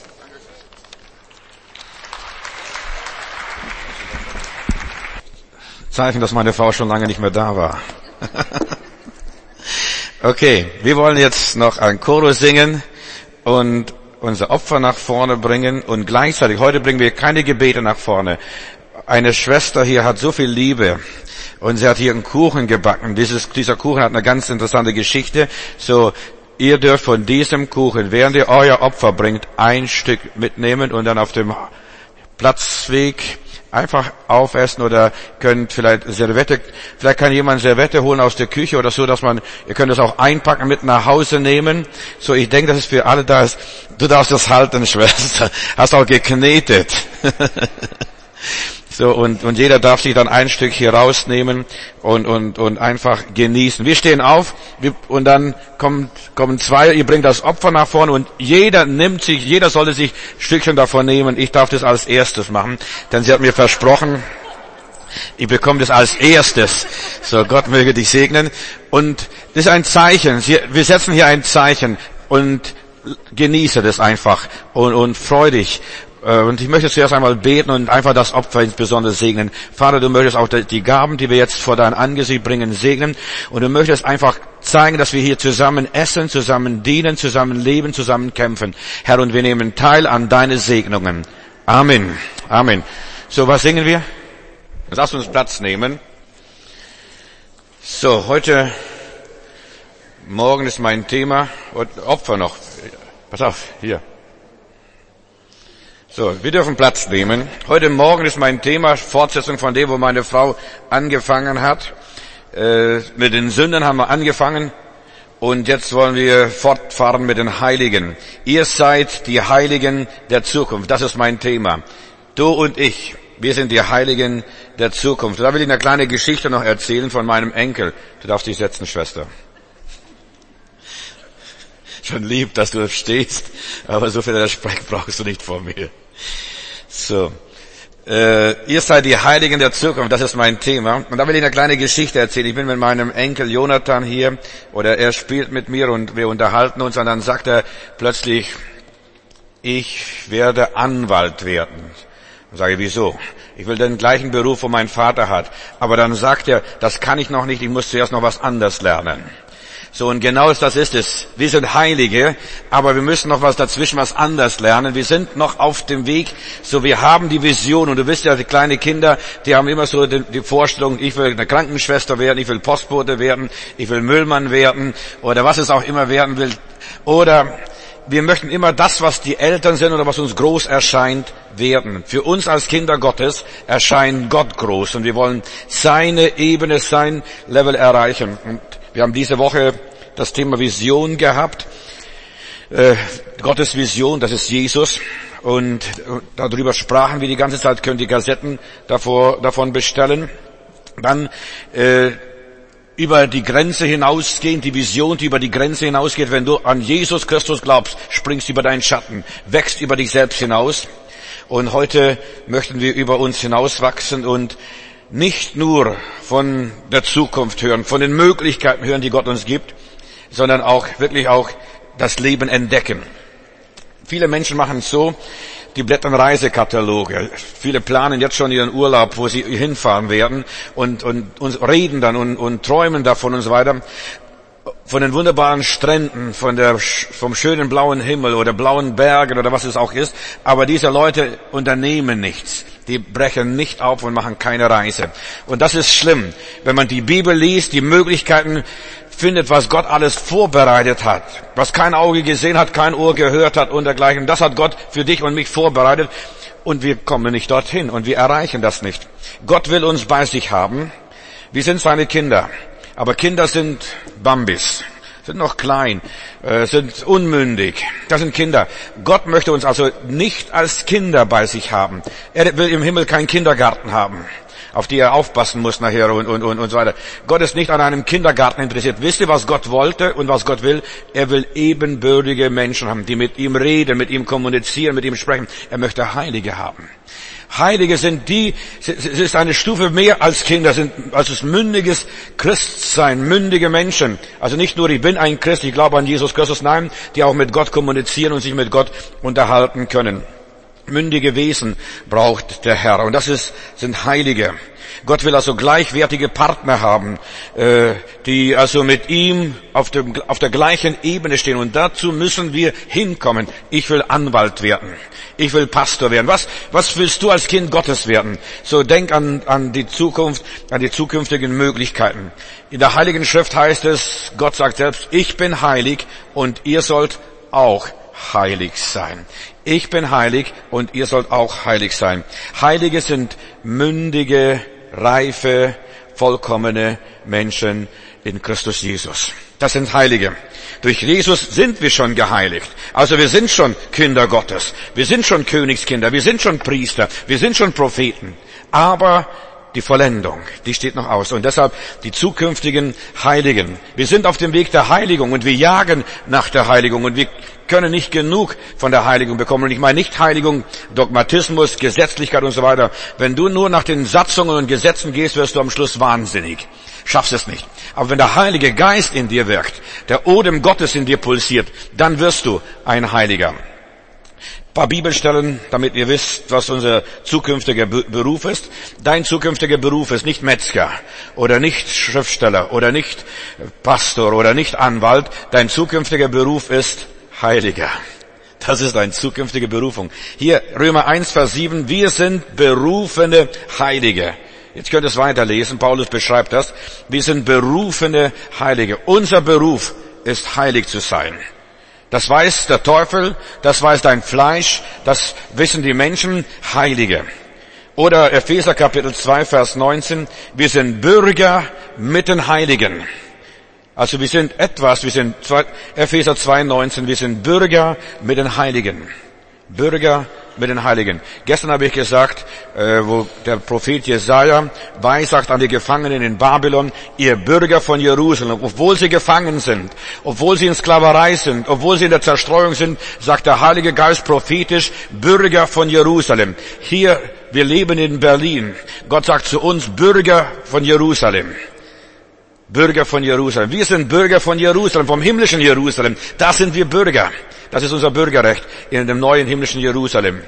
Zeichen, dass meine Frau schon lange nicht mehr da war. Okay, wir wollen jetzt noch einen Chorus singen und unser Opfer nach vorne bringen und gleichzeitig, heute bringen wir keine Gebete nach vorne. Eine Schwester hier hat so viel Liebe und sie hat hier einen Kuchen gebacken. Dieses, dieser Kuchen hat eine ganz interessante Geschichte. So, ihr dürft von diesem Kuchen, während ihr euer Opfer bringt, ein Stück mitnehmen und dann auf dem Platzweg einfach aufessen oder könnt vielleicht Servette, vielleicht kann jemand Servette holen aus der Küche oder so, dass man, ihr könnt es auch einpacken, mit nach Hause nehmen. So, ich denke, das ist für alle da. Ist, du darfst das halten, Schwester. Hast auch geknetet. So, und, und jeder darf sich dann ein Stück hier rausnehmen und, und, und einfach genießen. Wir stehen auf und dann kommt, kommen zwei, ihr bringt das Opfer nach vorne und jeder nimmt sich, jeder sollte sich ein Stückchen davon nehmen. Ich darf das als erstes machen, denn sie hat mir versprochen, ich bekomme das als erstes. So, Gott möge dich segnen. Und das ist ein Zeichen. Wir setzen hier ein Zeichen und genieße das einfach und, und freu dich. Und ich möchte zuerst einmal beten und einfach das Opfer insbesondere segnen. Vater, du möchtest auch die Gaben, die wir jetzt vor dein Angesicht bringen, segnen. Und du möchtest einfach zeigen, dass wir hier zusammen essen, zusammen dienen, zusammen leben, zusammen kämpfen. Herr, und wir nehmen teil an deine Segnungen. Amen. Amen. So, was singen wir? Lass uns Platz nehmen. So, heute Morgen ist mein Thema. Opfer noch. Pass auf, hier. So, wir dürfen Platz nehmen. Heute Morgen ist mein Thema Fortsetzung von dem, wo meine Frau angefangen hat. Äh, mit den Sünden haben wir angefangen und jetzt wollen wir fortfahren mit den Heiligen. Ihr seid die Heiligen der Zukunft. Das ist mein Thema. Du und ich, wir sind die Heiligen der Zukunft. Da will ich eine kleine Geschichte noch erzählen von meinem Enkel. Du darfst dich setzen, Schwester. Schon lieb, dass du stehst, aber so viel Respekt brauchst du nicht vor mir. So, äh, ihr seid die Heiligen der Zukunft, das ist mein Thema. Und da will ich eine kleine Geschichte erzählen. Ich bin mit meinem Enkel Jonathan hier, oder er spielt mit mir und wir unterhalten uns und dann sagt er plötzlich, ich werde Anwalt werden. Ich sage, wieso? Ich will den gleichen Beruf, wo mein Vater hat. Aber dann sagt er, das kann ich noch nicht, ich muss zuerst noch was anderes lernen. So, und genau das ist es. Wir sind Heilige, aber wir müssen noch was dazwischen, was anders lernen. Wir sind noch auf dem Weg. So, wir haben die Vision. Und du wisst ja, die kleinen Kinder, die haben immer so die, die Vorstellung, ich will eine Krankenschwester werden, ich will Postbote werden, ich will Müllmann werden, oder was es auch immer werden will. Oder wir möchten immer das, was die Eltern sind oder was uns groß erscheint, werden. Für uns als Kinder Gottes erscheint Gott groß. Und wir wollen seine Ebene, sein Level erreichen. Und wir haben diese Woche das Thema Vision gehabt. Äh, Gottes Vision, das ist Jesus. Und darüber sprachen wir die ganze Zeit, könnt ihr Kassetten davor, davon bestellen. Dann äh, über die Grenze hinausgehen, die Vision, die über die Grenze hinausgeht. Wenn du an Jesus Christus glaubst, springst über deinen Schatten, wächst über dich selbst hinaus. Und heute möchten wir über uns hinauswachsen und nicht nur von der Zukunft hören, von den Möglichkeiten hören, die Gott uns gibt, sondern auch wirklich auch das Leben entdecken. Viele Menschen machen es so, die blättern Reisekataloge. Viele planen jetzt schon ihren Urlaub, wo sie hinfahren werden und, und, und reden dann und, und träumen davon und so weiter. Von den wunderbaren Stränden, von der, vom schönen blauen Himmel oder blauen Bergen oder was es auch ist. Aber diese Leute unternehmen nichts. Die brechen nicht auf und machen keine Reise. Und das ist schlimm. Wenn man die Bibel liest, die Möglichkeiten findet, was Gott alles vorbereitet hat. Was kein Auge gesehen hat, kein Ohr gehört hat und dergleichen. Das hat Gott für dich und mich vorbereitet. Und wir kommen nicht dorthin und wir erreichen das nicht. Gott will uns bei sich haben. Wir sind seine Kinder. Aber Kinder sind Bambis, sind noch klein, äh, sind unmündig. Das sind Kinder. Gott möchte uns also nicht als Kinder bei sich haben. Er will im Himmel keinen Kindergarten haben, auf die er aufpassen muss nachher und, und, und, und so weiter. Gott ist nicht an einem Kindergarten interessiert. Wisst ihr, was Gott wollte und was Gott will? Er will ebenbürtige Menschen haben, die mit ihm reden, mit ihm kommunizieren, mit ihm sprechen. Er möchte Heilige haben. Heilige sind die, es ist eine Stufe mehr als Kinder, sind als das mündiges Christsein, mündige Menschen. Also nicht nur, ich bin ein Christ, ich glaube an Jesus Christus, nein, die auch mit Gott kommunizieren und sich mit Gott unterhalten können. mündige Wesen braucht der Herr. Und das ist, sind Heilige. Gott will also gleichwertige Partner haben, äh, die also mit ihm auf, dem, auf der gleichen Ebene stehen. Und dazu müssen wir hinkommen. Ich will Anwalt werden. Ich will Pastor werden. Was, was willst du als Kind Gottes werden? So denk an, an die Zukunft, an die zukünftigen Möglichkeiten. In der Heiligen Schrift heißt es, Gott sagt selbst, ich bin heilig und ihr sollt auch heilig sein. Ich bin heilig und ihr sollt auch heilig sein. Heilige sind mündige, reife, vollkommene Menschen in Christus Jesus. Das sind Heilige. Durch Jesus sind wir schon geheiligt. Also wir sind schon Kinder Gottes. Wir sind schon Königskinder. Wir sind schon Priester. Wir sind schon Propheten. Aber die Vollendung, die steht noch aus. Und deshalb die zukünftigen Heiligen. Wir sind auf dem Weg der Heiligung und wir jagen nach der Heiligung und wir können nicht genug von der Heiligung bekommen. Und ich meine nicht Heiligung, Dogmatismus, Gesetzlichkeit und so weiter. Wenn du nur nach den Satzungen und Gesetzen gehst, wirst du am Schluss wahnsinnig. Schaffst es nicht. Aber wenn der Heilige Geist in dir wirkt, der Odem Gottes in dir pulsiert, dann wirst du ein Heiliger. Ein paar Bibelstellen, damit ihr wisst, was unser zukünftiger Beruf ist. Dein zukünftiger Beruf ist nicht Metzger oder nicht Schriftsteller oder nicht Pastor oder nicht Anwalt. Dein zukünftiger Beruf ist Heiliger. Das ist deine zukünftige Berufung. Hier Römer eins, Vers sieben. Wir sind berufene Heilige. Jetzt könnt ihr es weiterlesen. Paulus beschreibt das. Wir sind berufene Heilige. Unser Beruf ist heilig zu sein. Das weiß der Teufel, das weiß dein Fleisch, das wissen die Menschen, Heilige. Oder Epheser Kapitel zwei, Vers neunzehn, wir sind Bürger mit den Heiligen. Also wir sind etwas, wir sind, Epheser zwei, neunzehn, wir sind Bürger mit den Heiligen. Bürger mit den Heiligen. Gestern habe ich gesagt, äh, wo der Prophet Jesaja weissagt an die Gefangenen in Babylon, ihr Bürger von Jerusalem, obwohl sie gefangen sind, obwohl sie in Sklaverei sind, obwohl sie in der Zerstreuung sind, sagt der Heilige Geist prophetisch, Bürger von Jerusalem. Hier, wir leben in Berlin. Gott sagt zu uns, Bürger von Jerusalem. Bürger von Jerusalem. Wir sind Bürger von Jerusalem, vom himmlischen Jerusalem. Da sind wir Bürger. Das ist unser Bürgerrecht in dem neuen himmlischen Jerusalem.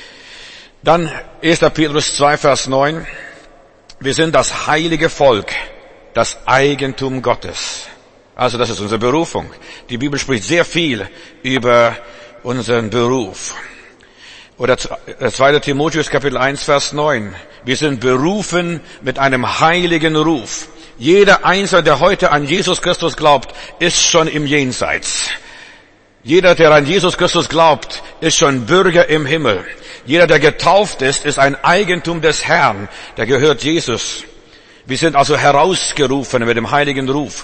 Dann erster Petrus zwei, Vers neun. Wir sind das heilige Volk, das Eigentum Gottes. Also das ist unsere Berufung. Die Bibel spricht sehr viel über unseren Beruf. Oder zweiter Timotheus Kapitel eins, Vers neun. Wir sind berufen mit einem heiligen Ruf. Jeder Einzelne, der heute an Jesus Christus glaubt, ist schon im Jenseits. Jeder, der an Jesus Christus glaubt, ist schon Bürger im Himmel. Jeder, der getauft ist, ist ein Eigentum des Herrn. Der gehört Jesus. Wir sind also herausgerufen mit dem heiligen Ruf.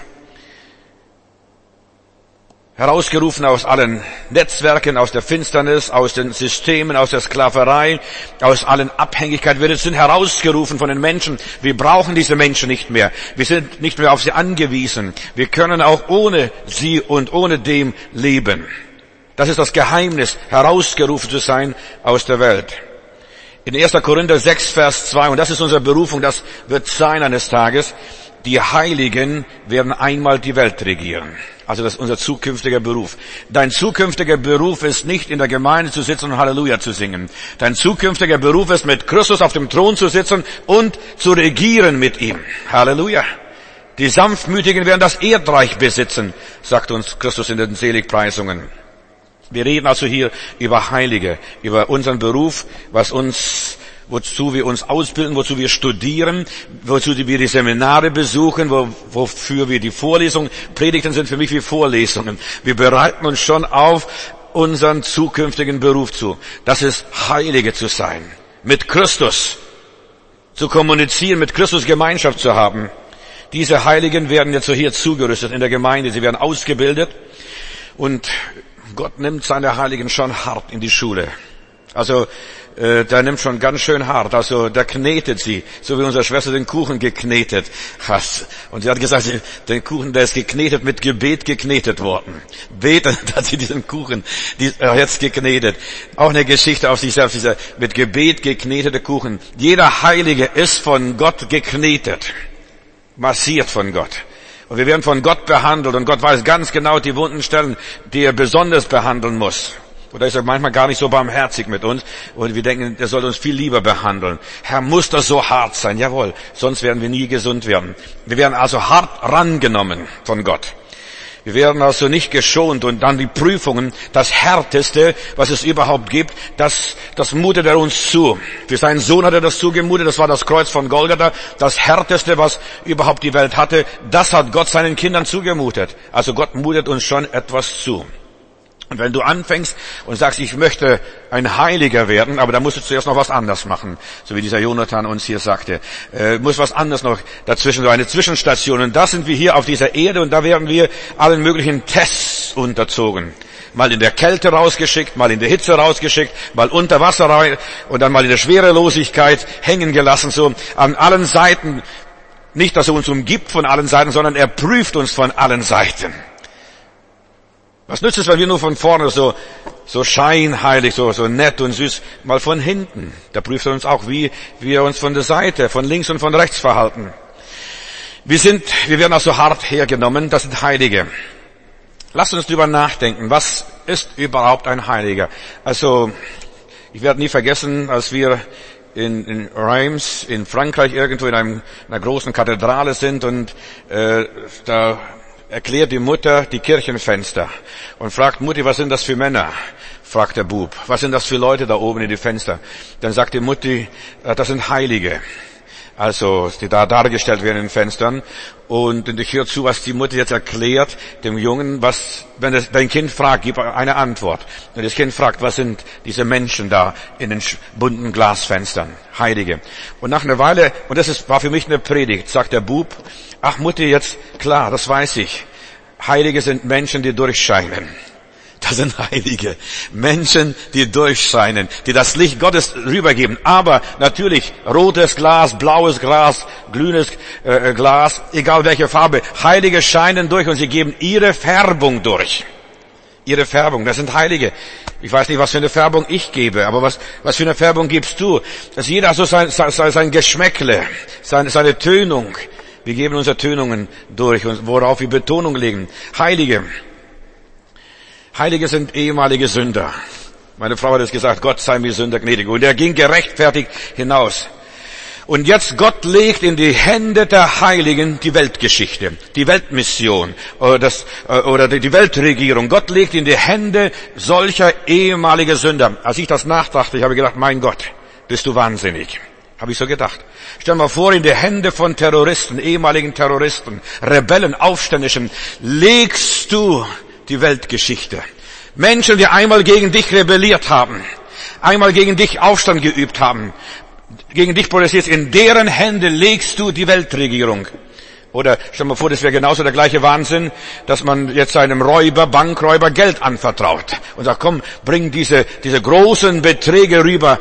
Herausgerufen aus allen Netzwerken, aus der Finsternis, aus den Systemen, aus der Sklaverei, aus allen Abhängigkeiten. Wir sind herausgerufen von den Menschen. Wir brauchen diese Menschen nicht mehr. Wir sind nicht mehr auf sie angewiesen. Wir können auch ohne sie und ohne dem leben. Das ist das Geheimnis, herausgerufen zu sein aus der Welt. In erster Korinther sechs, Vers zwei, und das ist unsere Berufung, das wird sein eines Tages, die Heiligen werden einmal die Welt regieren. Also das ist unser zukünftiger Beruf. Dein zukünftiger Beruf ist nicht in der Gemeinde zu sitzen und Halleluja zu singen. Dein zukünftiger Beruf ist mit Christus auf dem Thron zu sitzen und zu regieren mit ihm. Halleluja. Die Sanftmütigen werden das Erdreich besitzen, sagt uns Christus in den Seligpreisungen. Wir reden also hier über Heilige, über unseren Beruf, was uns wozu wir uns ausbilden, wozu wir studieren, wozu wir die Seminare besuchen, wo, wofür wir die Vorlesungen, Predigten sind für mich wie Vorlesungen. Wir bereiten uns schon auf unseren zukünftigen Beruf zu. Das ist Heilige zu sein, mit Christus zu kommunizieren, mit Christus Gemeinschaft zu haben. Diese Heiligen werden jetzt so hier zugerüstet in der Gemeinde, sie werden ausgebildet und Gott nimmt seine Heiligen schon hart in die Schule. Also äh, der nimmt schon ganz schön hart, also der knetet sie, so wie unsere Schwester den Kuchen geknetet hat. Und sie hat gesagt, den Kuchen, der ist geknetet, mit Gebet geknetet worden. Beten hat sie diesen Kuchen die, äh, jetzt geknetet. Auch eine Geschichte auf sich selbst, dieser mit Gebet geknetete Kuchen. Jeder Heilige ist von Gott geknetet, massiert von Gott. Und wir werden von Gott behandelt und Gott weiß ganz genau die wunden Stellen, die er besonders behandeln muss. Oder ist er manchmal gar nicht so barmherzig mit uns? Und wir denken, er soll uns viel lieber behandeln. Herr, muss das so hart sein? Jawohl, sonst werden wir nie gesund werden. Wir werden also hart rangenommen von Gott. Wir werden also nicht geschont und dann die Prüfungen, das Härteste, was es überhaupt gibt, das, das mutet er uns zu. Für seinen Sohn hat er das zugemutet, das war das Kreuz von Golgatha, das Härteste, was überhaupt die Welt hatte, das hat Gott seinen Kindern zugemutet. Also Gott mutet uns schon etwas zu. Und wenn du anfängst und sagst, ich möchte ein Heiliger werden, aber da musst du zuerst noch was anderes machen, so wie dieser Jonathan uns hier sagte, äh, muss was anderes noch dazwischen, so eine Zwischenstation. Und da sind wir hier auf dieser Erde und da werden wir allen möglichen Tests unterzogen. Mal in der Kälte rausgeschickt, mal in der Hitze rausgeschickt, mal unter Wasser rein und dann mal in der Schwerelosigkeit hängen gelassen, so an allen Seiten. Nicht, dass er uns umgibt von allen Seiten, sondern er prüft uns von allen Seiten. Was nützt es, wenn wir nur von vorne so, so scheinheilig, so, so nett und süß, mal von hinten? Da prüft er uns auch, wie wir uns von der Seite, von links und von rechts verhalten. Wir sind, wir werden auch so hart hergenommen, das sind Heilige. Lasst uns drüber nachdenken, was ist überhaupt ein Heiliger? Also, ich werde nie vergessen, als wir in, in Reims, in Frankreich irgendwo in einem, einer großen Kathedrale sind und, äh, da, erklärt die Mutter die Kirchenfenster und fragt Mutti, was sind das für Männer? Fragt der Bub. Was sind das für Leute da oben in die Fenster? Dann sagt die Mutti, das sind Heilige. Also, die da dargestellt werden in den Fenstern. Und ich höre zu, was die Mutter jetzt erklärt dem Jungen, was, wenn das, dein Kind fragt, gib eine Antwort. Und das Kind fragt, was sind diese Menschen da in den bunten Glasfenstern? Heilige. Und nach einer Weile, und das ist, war für mich eine Predigt, sagt der Bub, ach Mutti, jetzt, klar, das weiß ich. Heilige sind Menschen, die durchscheinen. Das sind Heilige. Menschen, die durchscheinen, die das Licht Gottes rübergeben. Aber natürlich, rotes Glas, blaues Glas, glühendes äh, Glas, egal welche Farbe. Heilige scheinen durch und sie geben ihre Färbung durch. Ihre Färbung, das sind Heilige. Ich weiß nicht, was für eine Färbung ich gebe, aber was, was für eine Färbung gibst du? Dass jeder so sein, sein, sein Geschmäckle, seine, seine Tönung. Wir geben unsere Tönungen durch, worauf wir Betonung legen. Heilige. Heilige sind ehemalige Sünder. Meine Frau hat es gesagt, Gott sei mir Sünder gnädig. Und er ging gerechtfertigt hinaus. Und jetzt Gott legt in die Hände der Heiligen die Weltgeschichte, die Weltmission oder, das, oder die Weltregierung. Gott legt in die Hände solcher ehemaliger Sünder. Als ich das nachdachte, ich habe gedacht, mein Gott, bist du wahnsinnig. Habe ich so gedacht. Stell mal vor, in die Hände von Terroristen, ehemaligen Terroristen, Rebellen, Aufständischen, legst du die Weltgeschichte. Menschen, die einmal gegen dich rebelliert haben, einmal gegen dich Aufstand geübt haben, gegen dich protestiert, in deren Hände legst du die Weltregierung. Oder stell mal vor, das wäre genauso der gleiche Wahnsinn, dass man jetzt einem Räuber, Bankräuber Geld anvertraut und sagt, komm, bring diese, diese großen Beträge rüber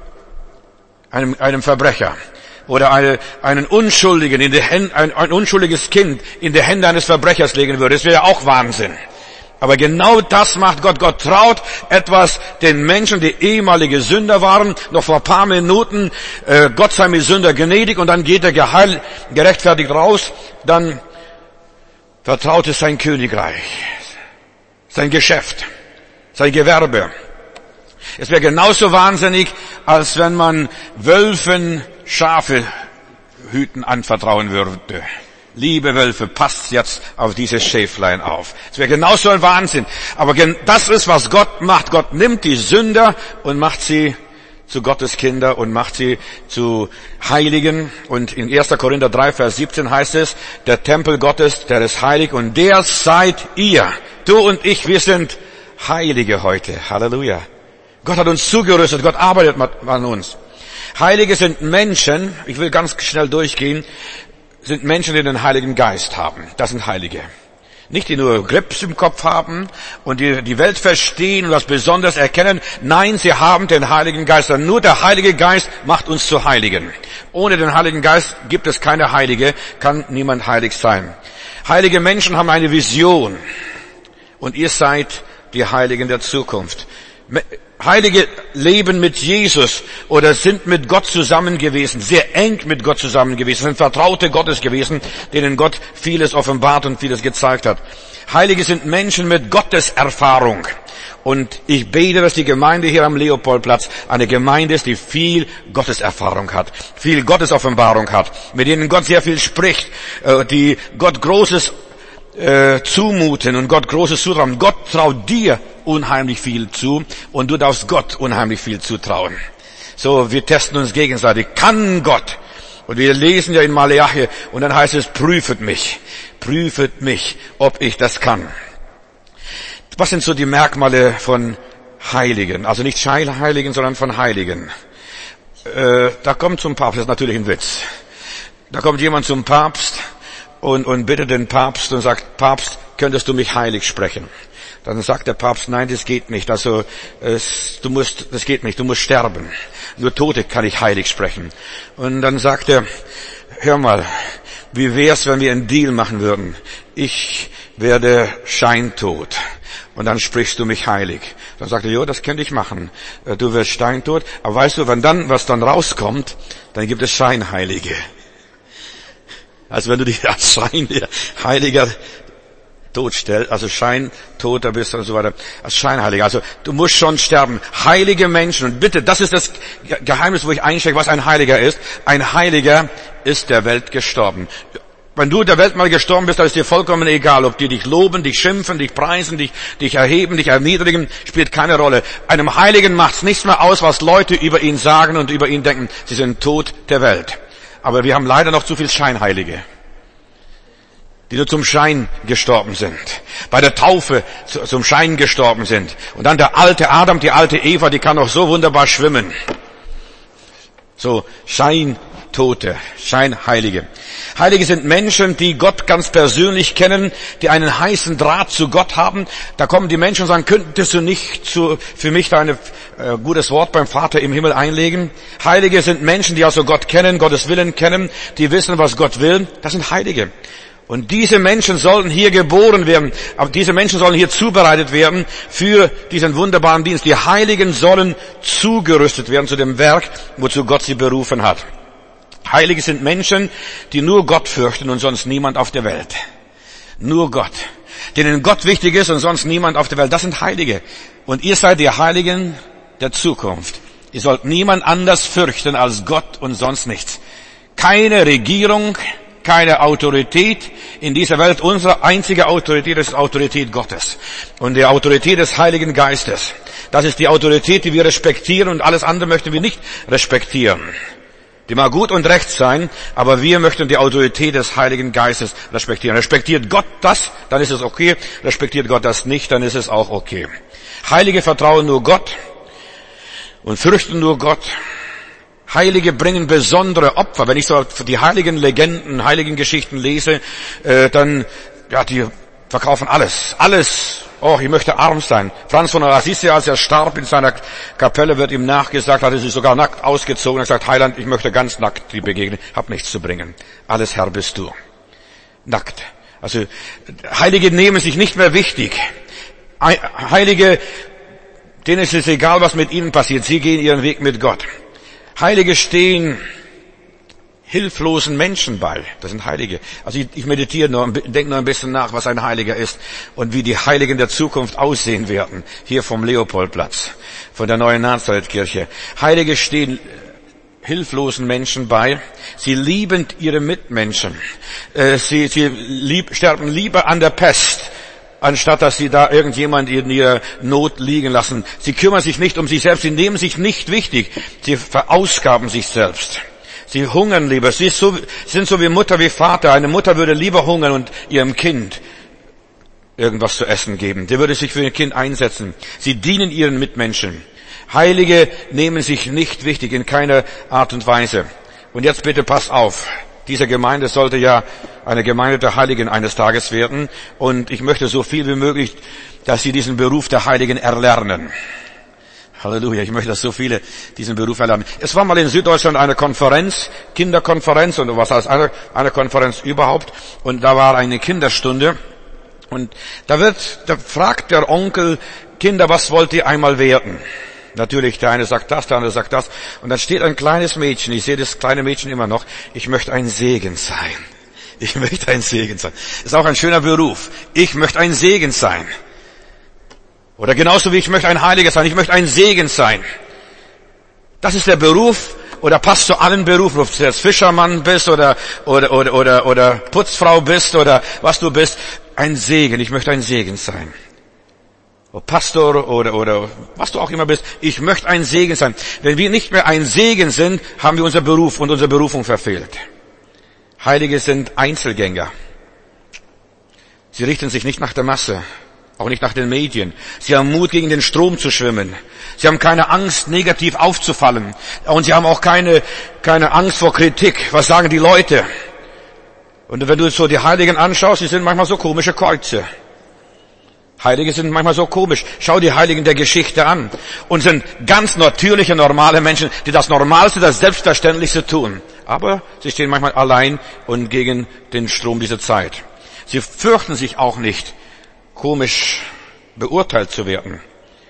einem, einem Verbrecher. Oder eine, einen Unschuldigen in die Hände, ein, ein unschuldiges Kind in die Hände eines Verbrechers legen würde. Das wäre ja auch Wahnsinn. Aber genau das macht Gott. Gott traut etwas den Menschen, die ehemalige Sünder waren, noch vor ein paar Minuten, äh, Gott sei mir Sünder gnädig, und dann geht er geheil, gerechtfertigt raus, dann vertraut es sein Königreich, sein Geschäft, sein Gewerbe. Es wäre genauso wahnsinnig, als wenn man Wölfen Schafe hüten anvertrauen würde. Liebe Wölfe, passt jetzt auf dieses Schäflein auf. Es wäre genauso ein Wahnsinn. Aber das ist, was Gott macht. Gott nimmt die Sünder und macht sie zu Gottes Kinder und macht sie zu Heiligen. Und in erster Korinther drei, Vers siebzehn heißt es, der Tempel Gottes, der ist heilig, und der seid ihr. Du und ich, wir sind Heilige heute. Halleluja. Gott hat uns zugerüstet. Gott arbeitet an uns. Heilige sind Menschen, ich will ganz schnell durchgehen, sind Menschen, die den Heiligen Geist haben. Das sind Heilige. Nicht die nur Grips im Kopf haben und die die Welt verstehen und was Besonderes erkennen. Nein, sie haben den Heiligen Geist. Und nur der Heilige Geist macht uns zu Heiligen. Ohne den Heiligen Geist gibt es keine Heilige, kann niemand heilig sein. Heilige Menschen haben eine Vision. Und ihr seid die Heiligen der Zukunft. Heilige leben mit Jesus oder sind mit Gott zusammen gewesen, sehr eng mit Gott zusammen gewesen, sind Vertraute Gottes gewesen, denen Gott vieles offenbart und vieles gezeigt hat. Heilige sind Menschen mit Gotteserfahrung. Und ich bete, dass die Gemeinde hier am Leopoldplatz eine Gemeinde ist, die viel Gotteserfahrung hat, viel Gottesoffenbarung hat, mit denen Gott sehr viel spricht, die Gott Großes äh, zumuten und Gott Großes zutrauen. Gott traut dir unheimlich viel zu und du darfst Gott unheimlich viel zutrauen. So, wir testen uns gegenseitig. Kann Gott? Und wir lesen ja in Maleachi und dann heißt es, prüfet mich, prüfet mich, ob ich das kann. Was sind so die Merkmale von Heiligen? Also nicht Scheinheiligen, sondern von Heiligen. Äh, da kommt zum Papst, das ist natürlich ein Witz. Da kommt jemand zum Papst und, und bittet den Papst und sagt, Papst, könntest du mich heilig sprechen? Dann sagt der Papst, nein, das geht nicht. Also es, du musst, das geht nicht. Du musst sterben. Nur Tote kann ich heilig sprechen. Und dann sagt er, hör mal, wie wär's, wenn wir einen Deal machen würden? Ich werde scheintot. Und dann sprichst du mich heilig. Dann sagt er, jo, das könnte ich machen. Du wirst steintot. Aber weißt du, wenn dann, was dann rauskommt, dann gibt es Scheinheilige. Also wenn du dich als Scheinheiliger totstellst, also Scheintoter bist und so weiter, als Scheinheiliger. Also du musst schon sterben. Heilige Menschen. Und bitte, das ist das Geheimnis, wo ich einstecke, was ein Heiliger ist. Ein Heiliger ist der Welt gestorben. Wenn du der Welt mal gestorben bist, dann ist dir vollkommen egal, ob die dich loben, dich schimpfen, dich preisen, dich, dich erheben, dich erniedrigen, spielt keine Rolle. Einem Heiligen macht's nichts mehr aus, was Leute über ihn sagen und über ihn denken. Sie sind Tod der Welt. Aber wir haben leider noch zu viel Scheinheilige, die nur zum Schein gestorben sind. Bei der Taufe zum Schein gestorben sind. Und dann der alte Adam, die alte Eva, die kann noch so wunderbar schwimmen. So, Scheintote, Scheinheilige. Heilige sind Menschen, die Gott ganz persönlich kennen, die einen heißen Draht zu Gott haben. Da kommen die Menschen und sagen, könntest du nicht zu, für mich da ein äh, gutes Wort beim Vater im Himmel einlegen? Heilige sind Menschen, die also Gott kennen, Gottes Willen kennen, die wissen, was Gott will. Das sind Heilige. Und diese Menschen sollen hier geboren werden, aber diese Menschen sollen hier zubereitet werden für diesen wunderbaren Dienst. Die Heiligen sollen zugerüstet werden zu dem Werk, wozu Gott sie berufen hat. Heilige sind Menschen, die nur Gott fürchten und sonst niemand auf der Welt. Nur Gott. Denen Gott wichtig ist und sonst niemand auf der Welt. Das sind Heilige. Und ihr seid die Heiligen der Zukunft. Ihr sollt niemand anders fürchten als Gott und sonst nichts. Keine Regierung, keine Autorität in dieser Welt. Unsere einzige Autorität ist die Autorität Gottes und die Autorität des Heiligen Geistes. Das ist die Autorität, die wir respektieren und alles andere möchten wir nicht respektieren. Die mag gut und recht sein, aber wir möchten die Autorität des Heiligen Geistes respektieren. Respektiert Gott das, dann ist es okay. Respektiert Gott das nicht, dann ist es auch okay. Heilige vertrauen nur Gott und fürchten nur Gott. Heilige bringen besondere Opfer. Wenn ich so die heiligen Legenden, heiligen Geschichten lese, äh, dann, ja, die verkaufen alles. Alles. Oh, ich möchte arm sein. Franz von Assisi, als er starb in seiner Kapelle, wird ihm nachgesagt, hat er sich sogar nackt ausgezogen und gesagt, Heiland, ich möchte ganz nackt dir begegnen, hab nichts zu bringen. Alles Herr bist du. Nackt. Also, Heilige nehmen sich nicht mehr wichtig. Heilige, denen ist es egal, was mit ihnen passiert. Sie gehen ihren Weg mit Gott. Heilige stehen hilflosen Menschen bei. Das sind Heilige. Also ich, ich meditiere nur, denke nur ein bisschen nach, was ein Heiliger ist und wie die Heiligen der Zukunft aussehen werden. Hier vom Leopoldplatz, von der neuen Nazarethkirche. Heilige stehen hilflosen Menschen bei. Sie lieben ihre Mitmenschen. Äh, sie sie lieb, sterben lieber an der Pest, anstatt dass sie da irgendjemand in ihrer Not liegen lassen. Sie kümmern sich nicht um sich selbst. Sie nehmen sich nicht wichtig. Sie verausgaben sich selbst. Sie hungern lieber. Sie so, sind so wie Mutter, wie Vater. Eine Mutter würde lieber hungern und ihrem Kind irgendwas zu essen geben. Die würde sich für ihr Kind einsetzen. Sie dienen ihren Mitmenschen. Heilige nehmen sich nicht wichtig in keiner Art und Weise. Und jetzt bitte passt auf. Diese Gemeinde sollte ja eine Gemeinde der Heiligen eines Tages werden. Und ich möchte so viel wie möglich, dass Sie diesen Beruf der Heiligen erlernen. Halleluja, ich möchte, dass so viele diesen Beruf erlernen. Es war mal in Süddeutschland eine Konferenz, Kinderkonferenz und was heißt eine, eine Konferenz überhaupt. Und da war eine Kinderstunde. Und da wird, da fragt der Onkel, Kinder, was wollt ihr einmal werden? Natürlich, der eine sagt das, der andere sagt das. Und dann steht ein kleines Mädchen, ich sehe das kleine Mädchen immer noch, ich möchte ein Segen sein. Ich möchte ein Segen sein. Ist auch ein schöner Beruf. Ich möchte ein Segen sein. Oder genauso wie ich möchte ein Heiliger sein. Ich möchte ein Segen sein. Das ist der Beruf, oder passt zu allen Berufen, ob du jetzt Fischermann bist oder, oder, oder, oder, oder Putzfrau bist oder was du bist. Ein Segen. Ich möchte ein Segen sein. Ob Pastor oder, oder was du auch immer bist. Ich möchte ein Segen sein. Wenn wir nicht mehr ein Segen sind, haben wir unser Beruf und unsere Berufung verfehlt. Heilige sind Einzelgänger. Sie richten sich nicht nach der Masse, auch nicht nach den Medien. Sie haben Mut, gegen den Strom zu schwimmen. Sie haben keine Angst, negativ aufzufallen. Und sie haben auch keine, keine Angst vor Kritik. Was sagen die Leute? Und wenn du so die Heiligen anschaust, sie sind manchmal so komische Kreuze. Heilige sind manchmal so komisch. Schau die Heiligen der Geschichte an. Und sind ganz natürliche, normale Menschen, die das Normalste, das Selbstverständlichste tun. Aber sie stehen manchmal allein und gegen den Strom dieser Zeit. Sie fürchten sich auch nicht, komisch beurteilt zu werden.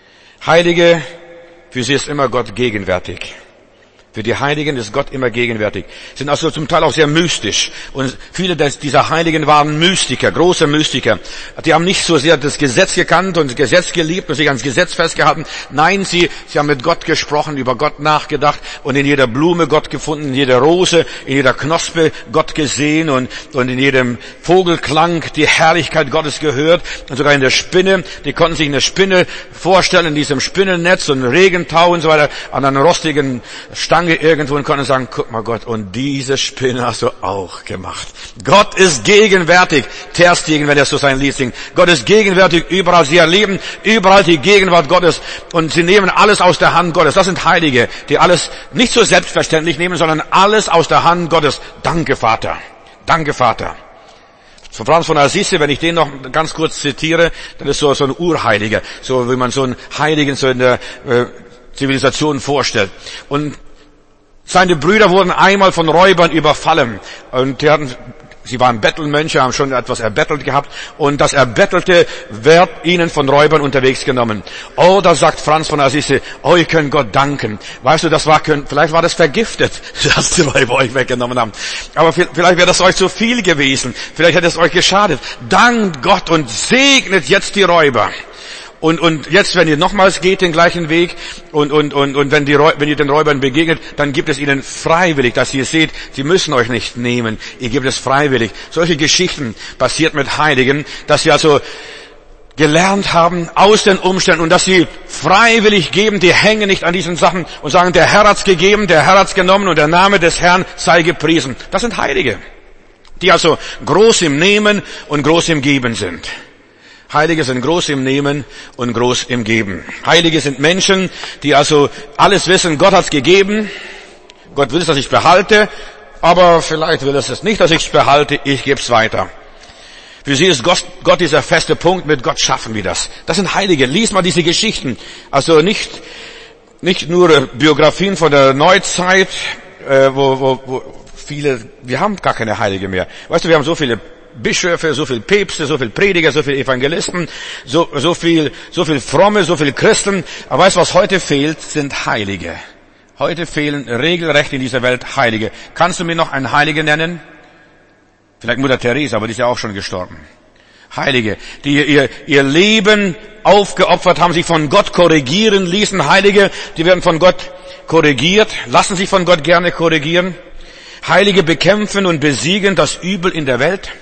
Heilige, für sie ist immer Gott gegenwärtig. Für die Heiligen ist Gott immer gegenwärtig. Sind also zum Teil auch sehr mystisch. Und viele dieser Heiligen waren Mystiker, große Mystiker. Die haben nicht so sehr das Gesetz gekannt und das Gesetz geliebt und sich ans Gesetz festgehalten. Nein, sie, sie haben mit Gott gesprochen, über Gott nachgedacht und in jeder Blume Gott gefunden, in jeder Rose, in jeder Knospe Gott gesehen und, und in jedem Vogelklang die Herrlichkeit Gottes gehört. Und sogar in der Spinne, die konnten sich eine Spinne vorstellen, in diesem Spinnennetz und Regentau und so weiter, an einer rostigen Stange irgendwo und konnten sagen, guck mal Gott, und diese Spinne hast du auch gemacht. Gott ist gegenwärtig. Ter Stegen, wenn er so sein Lied singt. Gott ist gegenwärtig überall. Sie erleben überall die Gegenwart Gottes und sie nehmen alles aus der Hand Gottes. Das sind Heilige, die alles nicht so selbstverständlich nehmen, sondern alles aus der Hand Gottes. Danke, Vater. Danke, Vater. Von Franz von Assisi, wenn ich den noch ganz kurz zitiere, dann ist so, so ein Urheiliger, so wie man so einen Heiligen so in der äh, Zivilisation vorstellt. Und seine Brüder wurden einmal von Räubern überfallen und die hatten, sie waren Bettelmönche, haben schon etwas erbettelt gehabt und das Erbettelte wird ihnen von Räubern unterwegs genommen. Oh, da sagt Franz von Assisi, oh, ihr könnt Gott danken. Weißt du, das war, vielleicht war das vergiftet, dass die Räuber euch weggenommen haben. Aber vielleicht wäre das euch zu viel gewesen. Vielleicht hätte es euch geschadet. Dankt Gott und segnet jetzt die Räuber. Und, und jetzt, wenn ihr nochmals geht den gleichen Weg und, und, und, und wenn, die, wenn ihr den Räubern begegnet, dann gibt es ihnen freiwillig, dass ihr seht, sie müssen euch nicht nehmen, ihr gebt es freiwillig. Solche Geschichten passiert mit Heiligen, dass sie also gelernt haben aus den Umständen und dass sie freiwillig geben, die hängen nicht an diesen Sachen und sagen, der Herr hat's gegeben, der Herr hat's genommen und der Name des Herrn sei gepriesen. Das sind Heilige, die also groß im Nehmen und groß im Geben sind. Heilige sind groß im Nehmen und groß im Geben. Heilige sind Menschen, die also alles wissen, Gott hat's gegeben, Gott will es, dass ich behalte, aber vielleicht will es es nicht, dass ich es behalte, ich gebe es weiter. Für sie ist Gott, Gott dieser feste Punkt, mit Gott schaffen wir das. Das sind Heilige. Lies mal diese Geschichten. Also nicht, nicht nur Biografien von der Neuzeit, äh, wo, wo, wo viele, wir haben gar keine Heilige mehr. Weißt du, wir haben so viele Bischöfe, so viel Päpste, so viel Prediger, so viel Evangelisten, so, so viel, so viel Fromme, so viel Christen. Aber weißt du, was heute fehlt, sind Heilige. Heute fehlen regelrecht in dieser Welt Heilige. Kannst du mir noch einen Heiligen nennen? Vielleicht Mutter Teresa, aber die ist ja auch schon gestorben. Heilige, die ihr, ihr Leben aufgeopfert haben, sich von Gott korrigieren ließen. Heilige, die werden von Gott korrigiert, lassen sich von Gott gerne korrigieren. Heilige bekämpfen und besiegen das Übel in der Welt.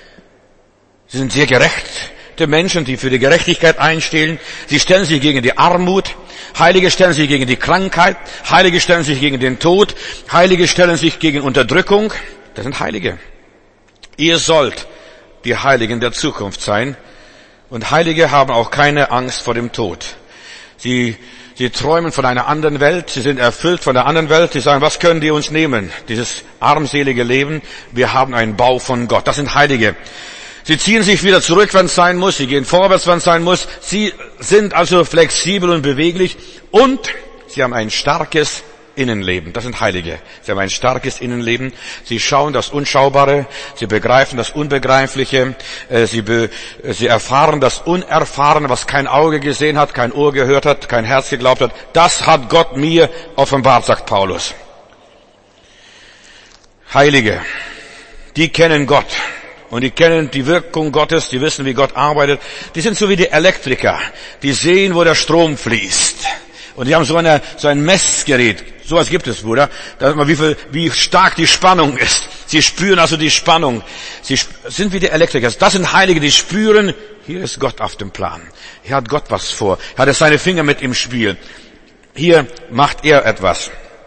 Sie sind sehr gerechte Menschen, die für die Gerechtigkeit einstehen. Sie stellen sich gegen die Armut. Heilige stellen sich gegen die Krankheit. Heilige stellen sich gegen den Tod. Heilige stellen sich gegen Unterdrückung. Das sind Heilige. Ihr sollt die Heiligen der Zukunft sein. Und Heilige haben auch keine Angst vor dem Tod. Sie, sie träumen von einer anderen Welt. Sie sind erfüllt von der anderen Welt. Sie sagen, was können die uns nehmen? Dieses armselige Leben. Wir haben einen Bau von Gott. Das sind Heilige. Sie ziehen sich wieder zurück, wenn es sein muss. Sie gehen vorwärts, wenn es sein muss. Sie sind also flexibel und beweglich. Und sie haben ein starkes Innenleben. Das sind Heilige. Sie haben ein starkes Innenleben. Sie schauen das Unschaubare. Sie begreifen das Unbegreifliche. Sie, be, sie erfahren das Unerfahrene, was kein Auge gesehen hat, kein Ohr gehört hat, kein Herz geglaubt hat. Das hat Gott mir offenbart, sagt Paulus. Heilige. die kennen Gott. Und die kennen die Wirkung Gottes, die wissen, wie Gott arbeitet. Die sind so wie die Elektriker. Die sehen, wo der Strom fließt. Und die haben so, eine, so ein Messgerät. Sowas gibt es, Bruder. Da sieht man, wie, viel, wie stark die Spannung ist. Sie spüren also die Spannung. Sie sind wie die Elektriker. Das sind Heilige, die spüren, hier ist Gott auf dem Plan. Hier hat Gott was vor. Hier hat er seine Finger mit im Spiel. Hier macht er etwas.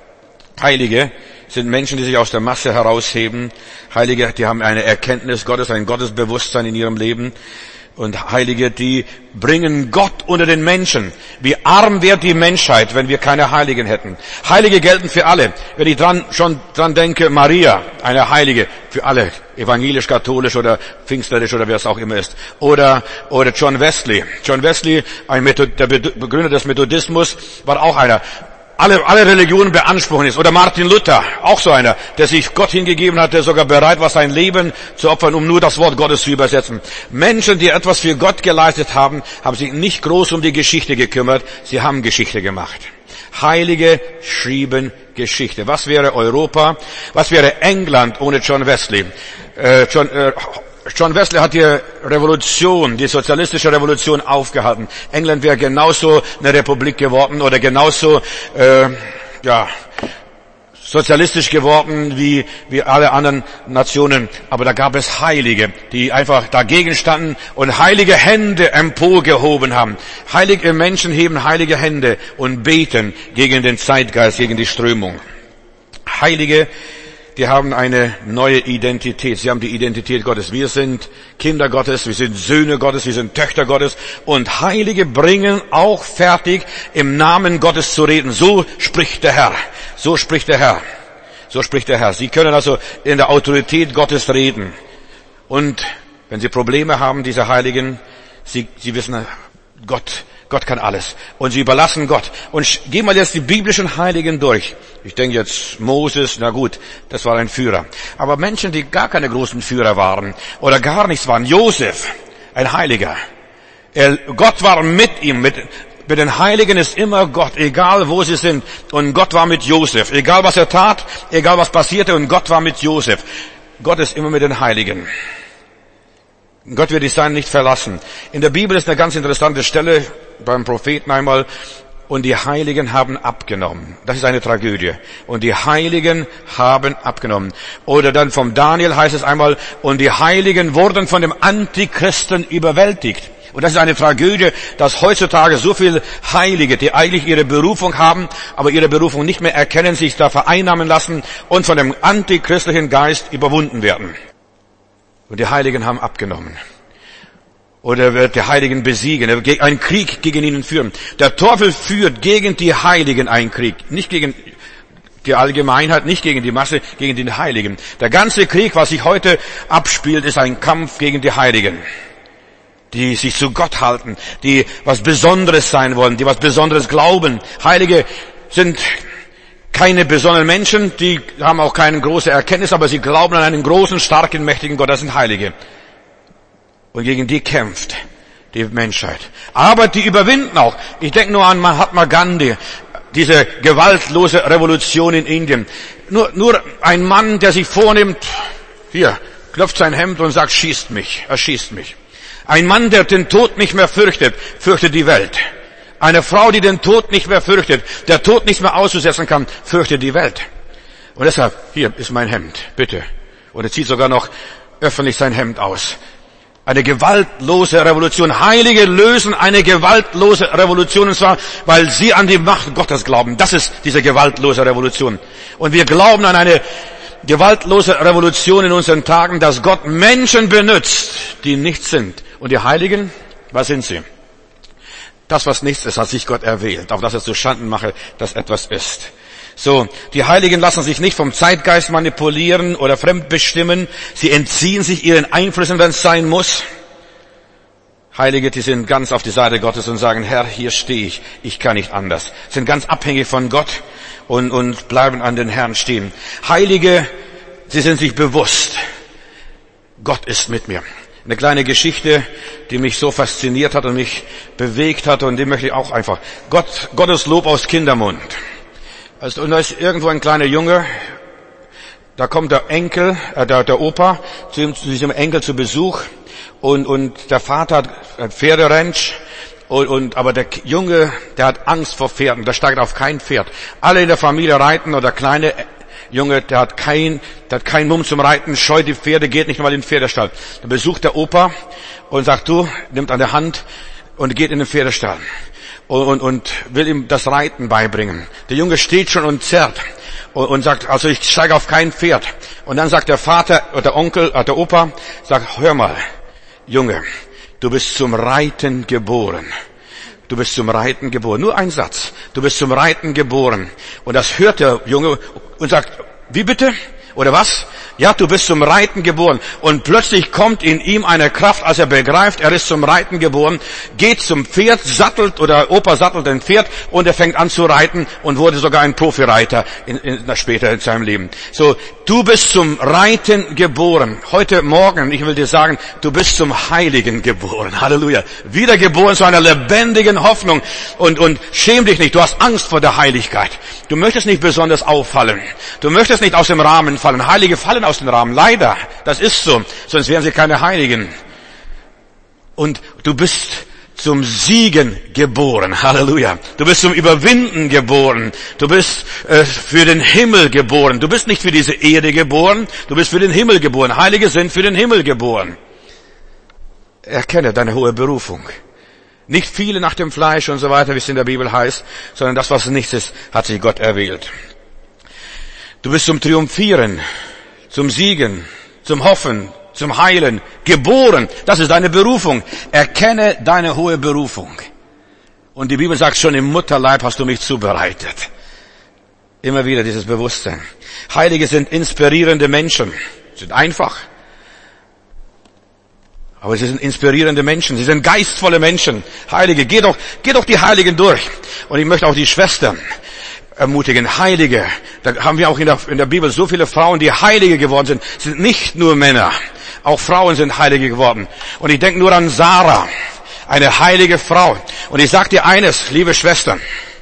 Heilige sind Menschen, die sich aus der Masse herausheben. Heilige, die haben eine Erkenntnis Gottes, ein Gottesbewusstsein in ihrem Leben. Und Heilige, die bringen Gott unter den Menschen. Wie arm wäre die Menschheit, wenn wir keine Heiligen hätten. Heilige gelten für alle. Wenn ich dran, schon dran denke, Maria, eine Heilige für alle. Evangelisch, katholisch oder pfingsterisch oder wer es auch immer ist. Oder, oder John Wesley. John Wesley, ein Method, der Begründer des Methodismus, war auch einer. Alle, alle Religionen beanspruchen ist. Oder Martin Luther, auch so einer, der sich Gott hingegeben hat, der sogar bereit war, sein Leben zu opfern, um nur das Wort Gottes zu übersetzen. Menschen, die etwas für Gott geleistet haben, haben sich nicht groß um die Geschichte gekümmert, sie haben Geschichte gemacht. Heilige schrieben Geschichte. Was wäre Europa? Was wäre England ohne John Wesley? Äh, John, äh, John Wesley hat die Revolution, die sozialistische Revolution aufgehalten. England wäre genauso eine Republik geworden oder genauso äh, ja sozialistisch geworden wie wie alle anderen Nationen. Aber da gab es Heilige, die einfach dagegen standen und heilige Hände emporgehoben haben. Heilige Menschen heben heilige Hände und beten gegen den Zeitgeist, gegen die Strömung. Heilige, die haben eine neue Identität. Sie haben die Identität Gottes. Wir sind Kinder Gottes, wir sind Söhne Gottes, wir sind Töchter Gottes. Und Heilige bringen auch fertig, im Namen Gottes zu reden. So spricht der Herr. So spricht der Herr. So spricht der Herr. Sie können also in der Autorität Gottes reden. Und wenn Sie Probleme haben, diese Heiligen, Sie, Sie wissen, Gott, Gott kann alles. Und sie überlassen Gott. Und gehen wir jetzt die biblischen Heiligen durch. Ich denke jetzt Moses, na gut, das war ein Führer. Aber Menschen, die gar keine großen Führer waren oder gar nichts waren. Josef, ein Heiliger. Er, Gott war mit ihm. Mit, mit den Heiligen ist immer Gott, egal wo sie sind. Und Gott war mit Josef. Egal was er tat, egal was passierte. Und Gott war mit Josef. Gott ist immer mit den Heiligen. Gott wird die Seinen nicht verlassen. In der Bibel ist eine ganz interessante Stelle beim Propheten einmal. Und die Heiligen haben abgenommen. Das ist eine Tragödie. Und die Heiligen haben abgenommen. Oder dann vom Daniel heißt es einmal, und die Heiligen wurden von dem Antichristen überwältigt. Und das ist eine Tragödie, dass heutzutage so viele Heilige, die eigentlich ihre Berufung haben, aber ihre Berufung nicht mehr erkennen, sich da vereinnahmen lassen und von dem antichristlichen Geist überwunden werden. Und die Heiligen haben abgenommen. Oder er wird die Heiligen besiegen. Er wird einen Krieg gegen ihnen führen. Der Teufel führt gegen die Heiligen einen Krieg. Nicht gegen die Allgemeinheit, nicht gegen die Masse, gegen die Heiligen. Der ganze Krieg, was sich heute abspielt, ist ein Kampf gegen die Heiligen. Die sich zu Gott halten. Die was Besonderes sein wollen. Die was Besonderes glauben. Heilige sind keine besonderen Menschen, die haben auch keine große Erkenntnis, aber sie glauben an einen großen, starken, mächtigen Gott. Das sind Heilige. Und gegen die kämpft die Menschheit. Aber die überwinden auch. Ich denke nur an Mahatma Gandhi, diese gewaltlose Revolution in Indien. Nur, nur ein Mann, der sich vornimmt, hier, klopft sein Hemd und sagt, schießt mich, erschießt mich. Ein Mann, der den Tod nicht mehr fürchtet, fürchtet die Welt. Eine Frau, die den Tod nicht mehr fürchtet, der Tod nicht mehr auszusetzen kann, fürchtet die Welt. Und deshalb, hier ist mein Hemd, bitte. Und er zieht sogar noch öffentlich sein Hemd aus. Eine gewaltlose Revolution. Heilige lösen eine gewaltlose Revolution, und zwar, weil sie an die Macht Gottes glauben. Das ist diese gewaltlose Revolution. Und wir glauben an eine gewaltlose Revolution in unseren Tagen, dass Gott Menschen benutzt, die nichts sind. Und die Heiligen, was sind sie? Das, was nichts ist, hat sich Gott erwählt, auf das er zu Schanden mache, dass etwas ist. So, die Heiligen lassen sich nicht vom Zeitgeist manipulieren oder fremdbestimmen. Sie entziehen sich ihren Einflüssen, wenn es sein muss. Heilige, die sind ganz auf die Seite Gottes und sagen, Herr, hier stehe ich, ich kann nicht anders. Sind ganz abhängig von Gott und, und bleiben an den Herrn stehen. Heilige, sie sind sich bewusst, Gott ist mit mir. Eine kleine Geschichte, die mich so fasziniert hat und mich bewegt hat, und die möchte ich auch einfach. Gott, Gottes Lob aus Kindermund. Also, und da ist irgendwo ein kleiner Junge, da kommt der Enkel, äh, der, der Opa zu, ihm, zu diesem Enkel zu Besuch und, und der Vater hat ein Pferderanch und, und, aber der Junge, der hat Angst vor Pferden, der steigt auf kein Pferd. Alle in der Familie reiten und der kleine Junge, der hat kein, der hat keinen Mumm zum Reiten, scheut die Pferde, geht nicht mal in den Pferdestall. Dann besucht der Opa und sagt, du, nimmt an der Hand und geht in den Pferdestall und, und, und will ihm das Reiten beibringen. Der Junge steht schon und zerrt und, und sagt, also ich steige auf kein Pferd. Und dann sagt der Vater oder der Onkel, oder der Opa, sagt, hör mal, Junge, du bist zum Reiten geboren. Du bist zum Reiten geboren. Nur ein Satz. Du bist zum Reiten geboren. Und das hört der Junge und sagt, wie bitte? Oder was? Ja, du bist zum Reiten geboren. Und plötzlich kommt in ihm eine Kraft, als er begreift, er ist zum Reiten geboren, geht zum Pferd, sattelt, oder Opa sattelt ein Pferd und er fängt an zu reiten und wurde sogar ein Profireiter in, in, später in seinem Leben. So, du bist zum Reiten geboren. Heute Morgen, ich will dir sagen, du bist zum Heiligen geboren. Halleluja. Wiedergeboren zu einer lebendigen Hoffnung. Und, und schäm dich nicht, du hast Angst vor der Heiligkeit. Du möchtest nicht besonders auffallen. Du möchtest nicht aus dem Rahmen fallen. Heilige fallen aus dem Rahmen. Leider. Das ist so. Sonst wären sie keine Heiligen. Und du bist zum Siegen geboren. Halleluja. Du bist zum Überwinden geboren. Du bist äh, für den Himmel geboren. Du bist nicht für diese Erde geboren. Du bist für den Himmel geboren. Heilige sind für den Himmel geboren. Erkenne deine hohe Berufung. Nicht viele nach dem Fleisch und so weiter, wie es in der Bibel heißt, sondern das, was nichts ist, hat sich Gott erwählt. Du bist zum Triumphieren, zum Siegen, zum Hoffen, zum Heilen geboren. Das ist deine Berufung. Erkenne deine hohe Berufung. Und die Bibel sagt, schon im Mutterleib hast du mich zubereitet. Immer wieder dieses Bewusstsein. Heilige sind inspirierende Menschen. Sind einfach. Aber sie sind inspirierende Menschen. Sie sind geistvolle Menschen. Heilige, geh doch, geh doch die Heiligen durch. Und ich möchte auch die Schwestern ermutigen. Heilige. Da haben wir auch in der, in der Bibel so viele Frauen, die Heilige geworden sind. Sind nicht nur Männer. Auch Frauen sind Heilige geworden. Und ich denke nur an Sarah. Eine heilige Frau. Und ich sage dir eines, liebe Schwestern.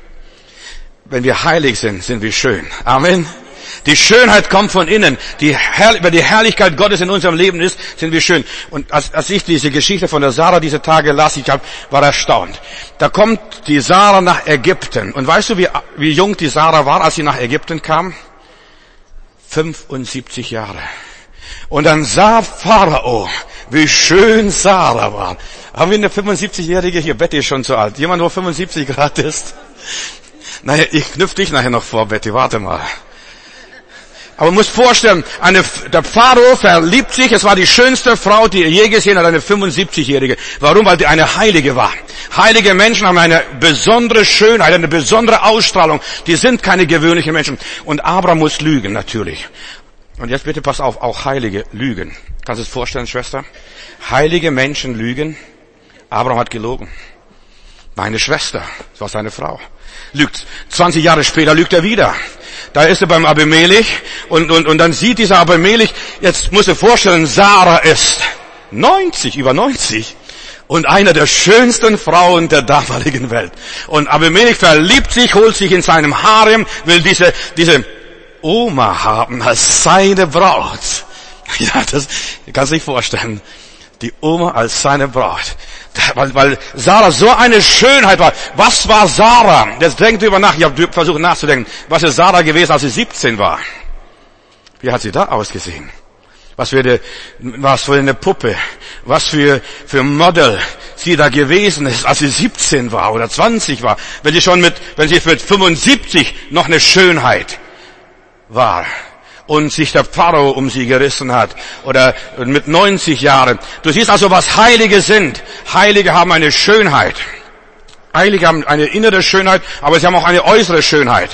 Wenn wir heilig sind, sind wir schön. Amen. Die Schönheit kommt von innen. Die Herr, wenn die Herrlichkeit Gottes in unserem Leben ist, sind wir schön. Und als, als ich diese Geschichte von der Sarah diese Tage las, ich hab, war erstaunt. Da kommt die Sarah nach Ägypten. Und weißt du, wie, wie jung die Sarah war, als sie nach Ägypten kam? fünfundsiebzig Jahre. Und dann sah Pharao, wie schön Sarah war. Haben wir eine fünfundsiebzigjährige hier? Betty ist schon zu alt. Jemand, wo fünfundsiebzig Grad ist? Naja, ich knüpfe dich nachher noch vor, Betty. Warte mal. Aber man muss vorstellen, eine, der Pharao verliebt sich, es war die schönste Frau, die er je gesehen hat, eine fünfundsiebzigjährige. Warum? Weil die eine Heilige war. Heilige Menschen haben eine besondere Schönheit, eine besondere Ausstrahlung. Die sind keine gewöhnlichen Menschen. Und Abraham muss lügen, natürlich. Und jetzt bitte pass auf, auch Heilige lügen. Kannst du es vorstellen, Schwester? Heilige Menschen lügen. Abraham hat gelogen. Meine Schwester, das war seine Frau, lügt. zwanzig Jahre später lügt er wieder. Da ist er beim Abimelech und, und, und dann sieht dieser Abimelech, jetzt muss er vorstellen, Sarah ist neunzig, über neunzig und einer der schönsten Frauen der damaligen Welt. Und Abimelech verliebt sich, holt sich in seinem Harem, will diese, diese Oma haben als seine Braut. Ja, das kannst du dir vorstellen. Die Oma als seine Braut. Weil, weil Sarah so eine Schönheit war. Was war Sarah? Jetzt denkt drüber nach. Ich habe versucht nachzudenken. Was ist Sarah gewesen, als sie siebzehn war? Wie hat sie da ausgesehen? Was für eine, was für eine Puppe? Was für, für Model sie da gewesen ist, als sie siebzehn war oder zwanzig war? Wenn sie schon mit, wenn sie mit fünfundsiebzig noch eine Schönheit war. Und sich der Pharao um sie gerissen hat. Oder mit neunzig Jahren. Du siehst also, was Heilige sind. Heilige haben eine Schönheit. Heilige haben eine innere Schönheit, aber sie haben auch eine äußere Schönheit.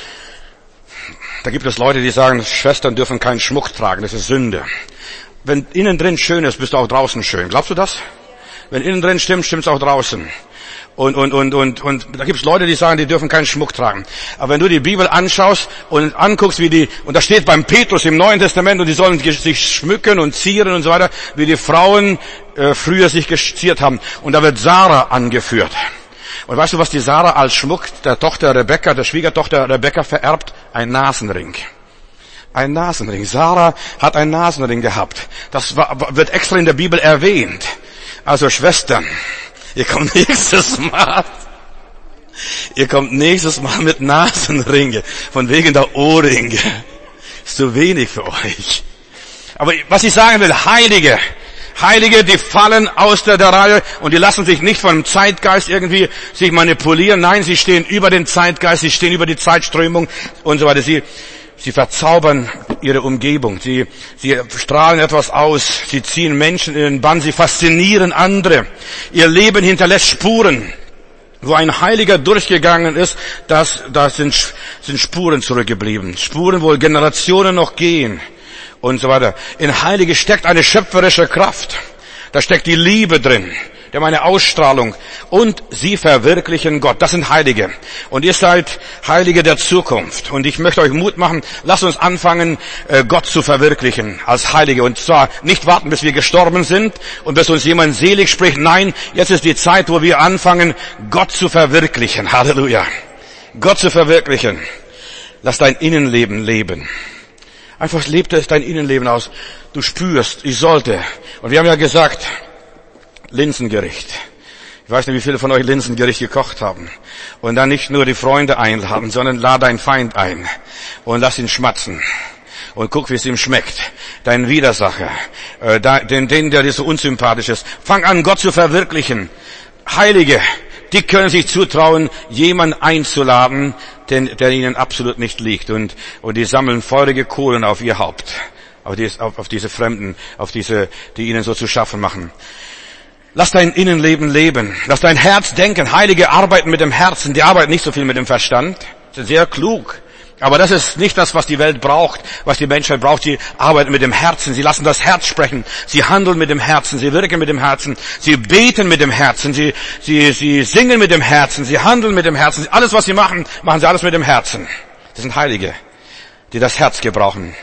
Da gibt es Leute, die sagen, Schwestern dürfen keinen Schmuck tragen, das ist Sünde. Wenn innen drin schön ist, bist du auch draußen schön. Glaubst du das? Wenn innen drin stimmt, stimmt's auch draußen. Und, und, und, und, und da gibt's Leute, die sagen, die dürfen keinen Schmuck tragen. Aber wenn du die Bibel anschaust und anguckst, wie die, und da steht beim Petrus im Neuen Testament, und die sollen sich schmücken und zieren und so weiter, wie die Frauen äh, früher sich geziert haben. Und da wird Sarah angeführt. Und weißt du, was die Sarah als Schmuck der Tochter Rebekka, der Schwiegertochter Rebekka vererbt? Ein Nasenring. Ein Nasenring. Sarah hat einen Nasenring gehabt. Das war, wird extra in der Bibel erwähnt. Also Schwestern, ihr kommt nächstes Mal, ihr kommt nächstes Mal mit Nasenringe, von wegen der Ohrringe. Ist zu wenig für euch. Aber was ich sagen will, Heilige, Heilige, die fallen aus der, der Reihe und die lassen sich nicht vom Zeitgeist irgendwie sich manipulieren. Nein, sie stehen über den Zeitgeist, sie stehen über die Zeitströmung und so weiter. Sie, sie verzaubern ihre Umgebung. Sie, sie strahlen etwas aus. Sie ziehen Menschen in den Bann. Sie faszinieren andere. Ihr Leben hinterlässt Spuren. Wo ein Heiliger durchgegangen ist, das, das sind, sind Spuren zurückgeblieben. Spuren, wo Generationen noch gehen. Und so weiter. In Heilige steckt eine schöpferische Kraft. Da steckt die Liebe drin. Die haben eine Ausstrahlung. Und sie verwirklichen Gott. Das sind Heilige. Und ihr seid Heilige der Zukunft. Und ich möchte euch Mut machen, lasst uns anfangen, Gott zu verwirklichen als Heilige. Und zwar nicht warten, bis wir gestorben sind und bis uns jemand selig spricht. Nein, jetzt ist die Zeit, wo wir anfangen, Gott zu verwirklichen. Halleluja. Gott zu verwirklichen. Lass dein Innenleben leben. Einfach lebt es dein Innenleben aus. Du spürst, ich sollte. Und wir haben ja gesagt, Linsengericht. Ich weiß nicht, wie viele von euch Linsengericht gekocht haben. Und dann nicht nur die Freunde einladen, sondern lad deinen Feind ein. Und lass ihn schmatzen. Und guck, wie es ihm schmeckt. Dein Widersacher. Äh, den, den, der dir so unsympathisch ist. Fang an, Gott zu verwirklichen. Heilige, die können sich zutrauen, jemanden einzuladen, den, der ihnen absolut nicht liegt. Und, und die sammeln feurige Kohlen auf ihr Haupt. Auf, dies, auf, auf diese Fremden, auf diese, die ihnen so zu schaffen machen. Lass dein Innenleben leben. Lass dein Herz denken. Heilige arbeiten mit dem Herzen. Die arbeiten nicht so viel mit dem Verstand. Sie sind sehr klug. Aber das ist nicht das, was die Welt braucht, was die Menschheit braucht. Sie arbeiten mit dem Herzen. Sie lassen das Herz sprechen. Sie handeln mit dem Herzen. Sie wirken mit dem Herzen. Sie beten mit dem Herzen. Sie, sie, sie singen mit dem Herzen. Sie handeln mit dem Herzen. Alles, was sie machen, machen sie alles mit dem Herzen. Das sind Heilige, die das Herz gebrauchen.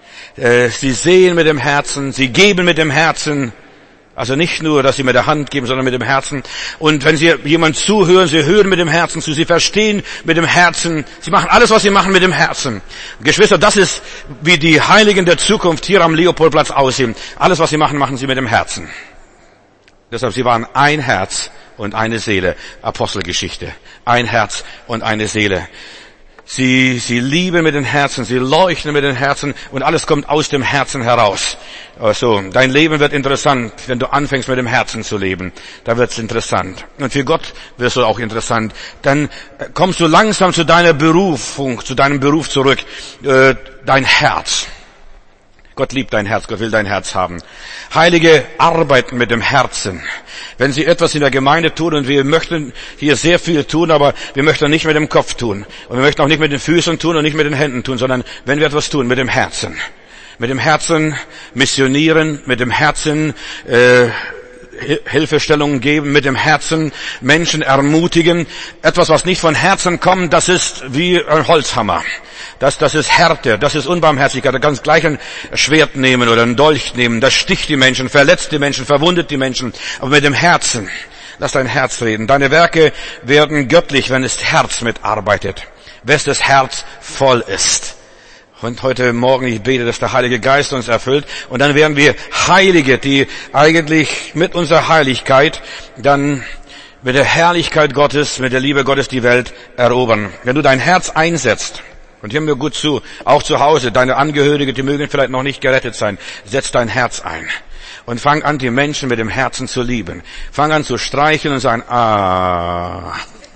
Sie sehen mit dem Herzen. Sie geben mit dem Herzen. Also nicht nur, dass sie mit der Hand geben, sondern mit dem Herzen. Und wenn sie jemand zuhören, sie hören mit dem Herzen zu, sie verstehen mit dem Herzen. Sie machen alles, was sie machen, mit dem Herzen. Geschwister, das ist, wie die Heiligen der Zukunft hier am Leopoldplatz aussehen. Alles, was sie machen, machen sie mit dem Herzen. Deshalb, sie waren ein Herz und eine Seele. Apostelgeschichte. Ein Herz und eine Seele. Sie, sie lieben mit dem Herzen, sie leuchten mit dem Herzen und alles kommt aus dem Herzen heraus. Also, dein Leben wird interessant, wenn du anfängst mit dem Herzen zu leben. Da wird's interessant. Und für Gott wirst du auch interessant. Dann kommst du langsam zu deiner Berufung, zu deinem Beruf zurück. Äh, dein Herz. Gott liebt dein Herz, Gott will dein Herz haben. Heilige arbeiten mit dem Herzen. Wenn sie etwas in der Gemeinde tun, und wir möchten hier sehr viel tun, aber wir möchten nicht mit dem Kopf tun. Und wir möchten auch nicht mit den Füßen tun und nicht mit den Händen tun, sondern wenn wir etwas tun, mit dem Herzen. Mit dem Herzen missionieren, mit dem Herzen äh, Hilfestellungen geben, mit dem Herzen Menschen ermutigen. Etwas, was nicht von Herzen kommt, das ist wie ein Holzhammer. Das, das ist Härte, das ist Unbarmherzigkeit. Du kannst gleich ein Schwert nehmen oder einen Dolch nehmen. Das sticht die Menschen, verletzt die Menschen, verwundet die Menschen. Aber mit dem Herzen, lass dein Herz reden. Deine Werke werden göttlich, wenn das Herz mitarbeitet. Wenn das Herz voll ist. Und heute Morgen, ich bete, dass der Heilige Geist uns erfüllt. Und dann werden wir Heilige, die eigentlich mit unserer Heiligkeit dann mit der Herrlichkeit Gottes, mit der Liebe Gottes die Welt erobern. Wenn du dein Herz einsetzt, und hör mir gut zu, auch zu Hause, deine Angehörige, die mögen vielleicht noch nicht gerettet sein, setz dein Herz ein. Und fang an, die Menschen mit dem Herzen zu lieben. Fang an zu streicheln und sagen, ah.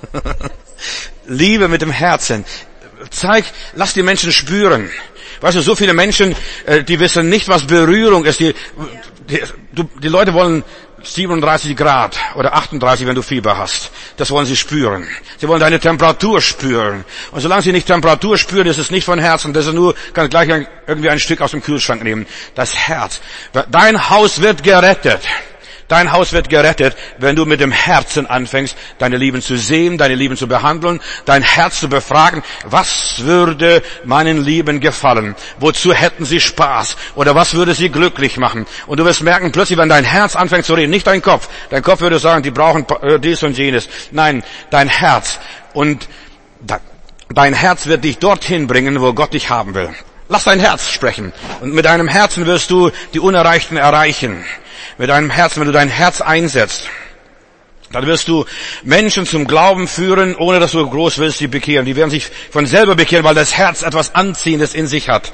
Liebe mit dem Herzen. Zeig, lass die Menschen spüren. Weißt du, so viele Menschen, die wissen nicht, was Berührung ist. Die, die, die Leute wollen siebenunddreißig Grad oder achtunddreißig, wenn du Fieber hast. Das wollen sie spüren. Sie wollen deine Temperatur spüren. Und solange sie nicht Temperatur spüren, ist es nicht von Herzen. Das ist nur, kann gleich ein, irgendwie ein Stück aus dem Kühlschrank nehmen. Das Herz. Dein Haus wird gerettet. Dein Haus wird gerettet, wenn du mit dem Herzen anfängst, deine Lieben zu sehen, deine Lieben zu behandeln, dein Herz zu befragen, was würde meinen Lieben gefallen? Wozu hätten sie Spaß? Oder was würde sie glücklich machen? Und du wirst merken, plötzlich, wenn dein Herz anfängt zu reden, nicht dein Kopf. Dein Kopf würde sagen, die brauchen dies und jenes. Nein, dein Herz. Und dein Herz wird dich dorthin bringen, wo Gott dich haben will. Lass dein Herz sprechen. Und mit deinem Herzen wirst du die Unerreichten erreichen. Mit deinem Herzen, wenn du dein Herz einsetzt, dann wirst du Menschen zum Glauben führen, ohne dass du groß willst, die bekehren. Die werden sich von selber bekehren, weil das Herz etwas Anziehendes in sich hat.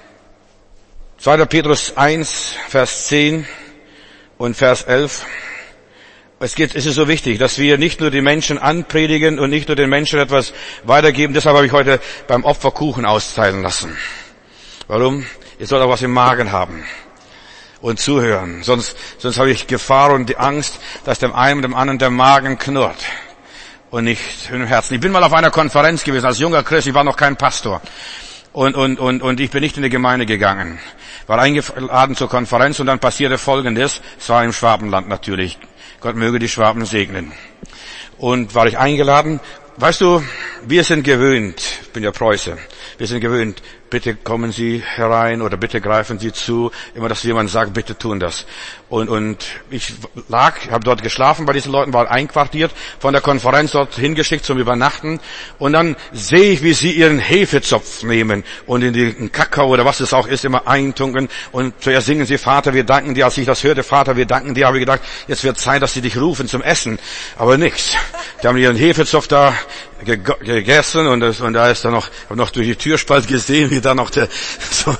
zweiter Petrus eins, Vers zehn und Vers elf. Es geht, es ist so wichtig, dass wir nicht nur die Menschen anpredigen und nicht nur den Menschen etwas weitergeben. Deshalb habe ich heute beim Opferkuchen austeilen lassen. Warum? Ihr sollt auch was im Magen haben und zuhören. Sonst, sonst habe ich Gefahr und die Angst, dass dem einen und dem anderen der Magen knurrt und nicht im Herzen. Ich bin mal auf einer Konferenz gewesen als junger Christ. Ich war noch kein Pastor und und und und ich bin nicht in die Gemeinde gegangen. War eingeladen zur Konferenz und dann passierte Folgendes. Es war im Schwabenland natürlich. Gott möge die Schwaben segnen. Und war ich eingeladen. Weißt du, wir sind gewöhnt. Ich bin ja Preuße. Wir sind gewöhnt. Bitte kommen Sie herein oder bitte greifen Sie zu. Immer, dass jemand sagt, bitte tun das. Und, und ich lag, habe dort geschlafen bei diesen Leuten, war einquartiert, von der Konferenz dort hingeschickt zum Übernachten. Und dann sehe ich, wie sie ihren Hefezopf nehmen und in den Kakao oder was es auch ist, immer eintunken. Und zuerst singen sie, Vater, wir danken dir. Als ich das hörte, Vater, wir danken dir, habe ich gedacht, jetzt wird Zeit, dass sie dich rufen zum Essen. Aber nichts. Die haben ihren Hefezopf da gegessen und, das, und da ist dann noch, habe noch durch die Türspalt gesehen, wie da noch der, so,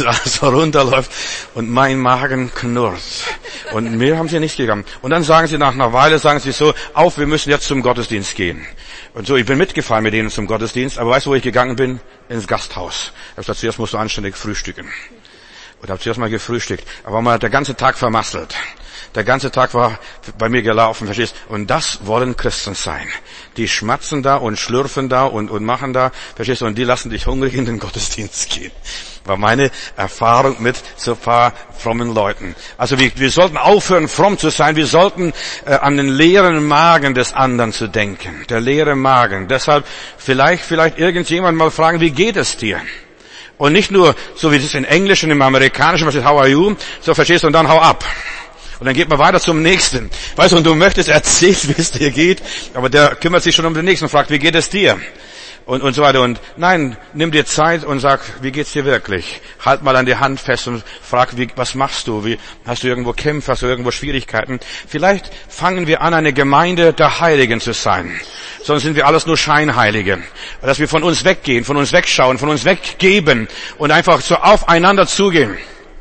so runterläuft und mein Magen knurrt. Und mehr haben sie nicht gegangen. Und dann sagen sie nach einer Weile, sagen sie so, auf, wir müssen jetzt zum Gottesdienst gehen. Und so, ich bin mitgefahren mit denen zum Gottesdienst, aber weißt du, wo ich gegangen bin? Ins Gasthaus. Ich habe gesagt, zuerst musst du anständig frühstücken. Und habe zuerst mal gefrühstückt. Aber mal der ganze Tag vermasselt. Der ganze Tag war bei mir gelaufen, verstehst? Und das wollen Christen sein. Die schmatzen da und schlürfen da und, und machen da, verstehst du? Und die lassen dich hungrig in den Gottesdienst gehen. War meine Erfahrung mit so ein paar frommen Leuten. Also wir, wir sollten aufhören, fromm zu sein. Wir sollten äh, an den leeren Magen des anderen zu denken. Der leere Magen. Deshalb vielleicht, vielleicht irgendjemand mal fragen, wie geht es dir? Und nicht nur, so wie es in Englisch und im Amerikanischen, was ist how are you? So verstehst du, und dann hau ab. Und dann geht man weiter zum Nächsten. Weißt du, und du möchtest erzählen, wie es dir geht, aber der kümmert sich schon um den Nächsten und fragt, wie geht es dir? Und, und so weiter. Und nein, nimm dir Zeit und sag, wie geht's dir wirklich? Halt mal an die Hand fest und frag, wie, was machst du? Wie, hast du irgendwo Kämpfe? Hast du irgendwo Schwierigkeiten? Vielleicht fangen wir an, eine Gemeinde der Heiligen zu sein. Sonst sind wir alles nur Scheinheilige. Dass wir von uns weggehen, von uns wegschauen, von uns weggeben und einfach so aufeinander zugehen.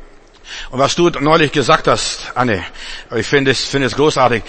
Und was du neulich gesagt hast, Anne, ich finde es, finde es großartig.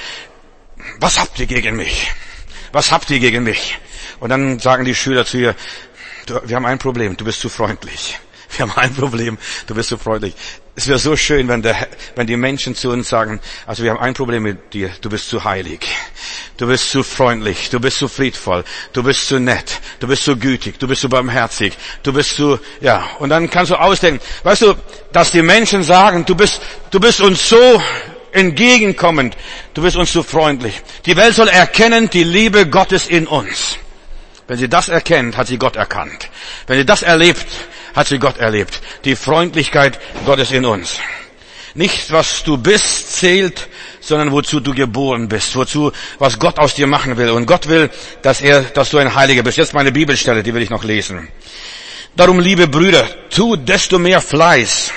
Was habt ihr gegen mich? Was habt ihr gegen mich? Und dann sagen die Schüler zu ihr, du, wir haben ein Problem, du bist zu freundlich. Wir haben ein Problem, du bist zu freundlich. Es wäre so schön, wenn, der, wenn die Menschen zu uns sagen, also wir haben ein Problem mit dir, du bist zu heilig. Du bist zu freundlich, du bist zu friedvoll, du bist zu nett, du bist zu gütig, du bist zu barmherzig, du bist zu, ja, und dann kannst du ausdenken, weißt du, dass die Menschen sagen, du bist, du bist uns so entgegenkommend, du bist uns so freundlich. Die Welt soll erkennen, die Liebe Gottes in uns. Wenn sie das erkennt, hat sie Gott erkannt. Wenn sie das erlebt, hat sie Gott erlebt. Die Freundlichkeit Gottes in uns. Nicht, was du bist, zählt, sondern wozu du geboren bist, wozu, was Gott aus dir machen will. Und Gott will, dass er, dass du ein Heiliger bist. Jetzt meine Bibelstelle, die will ich noch lesen. Darum, liebe Brüder, tu desto mehr Fleiß.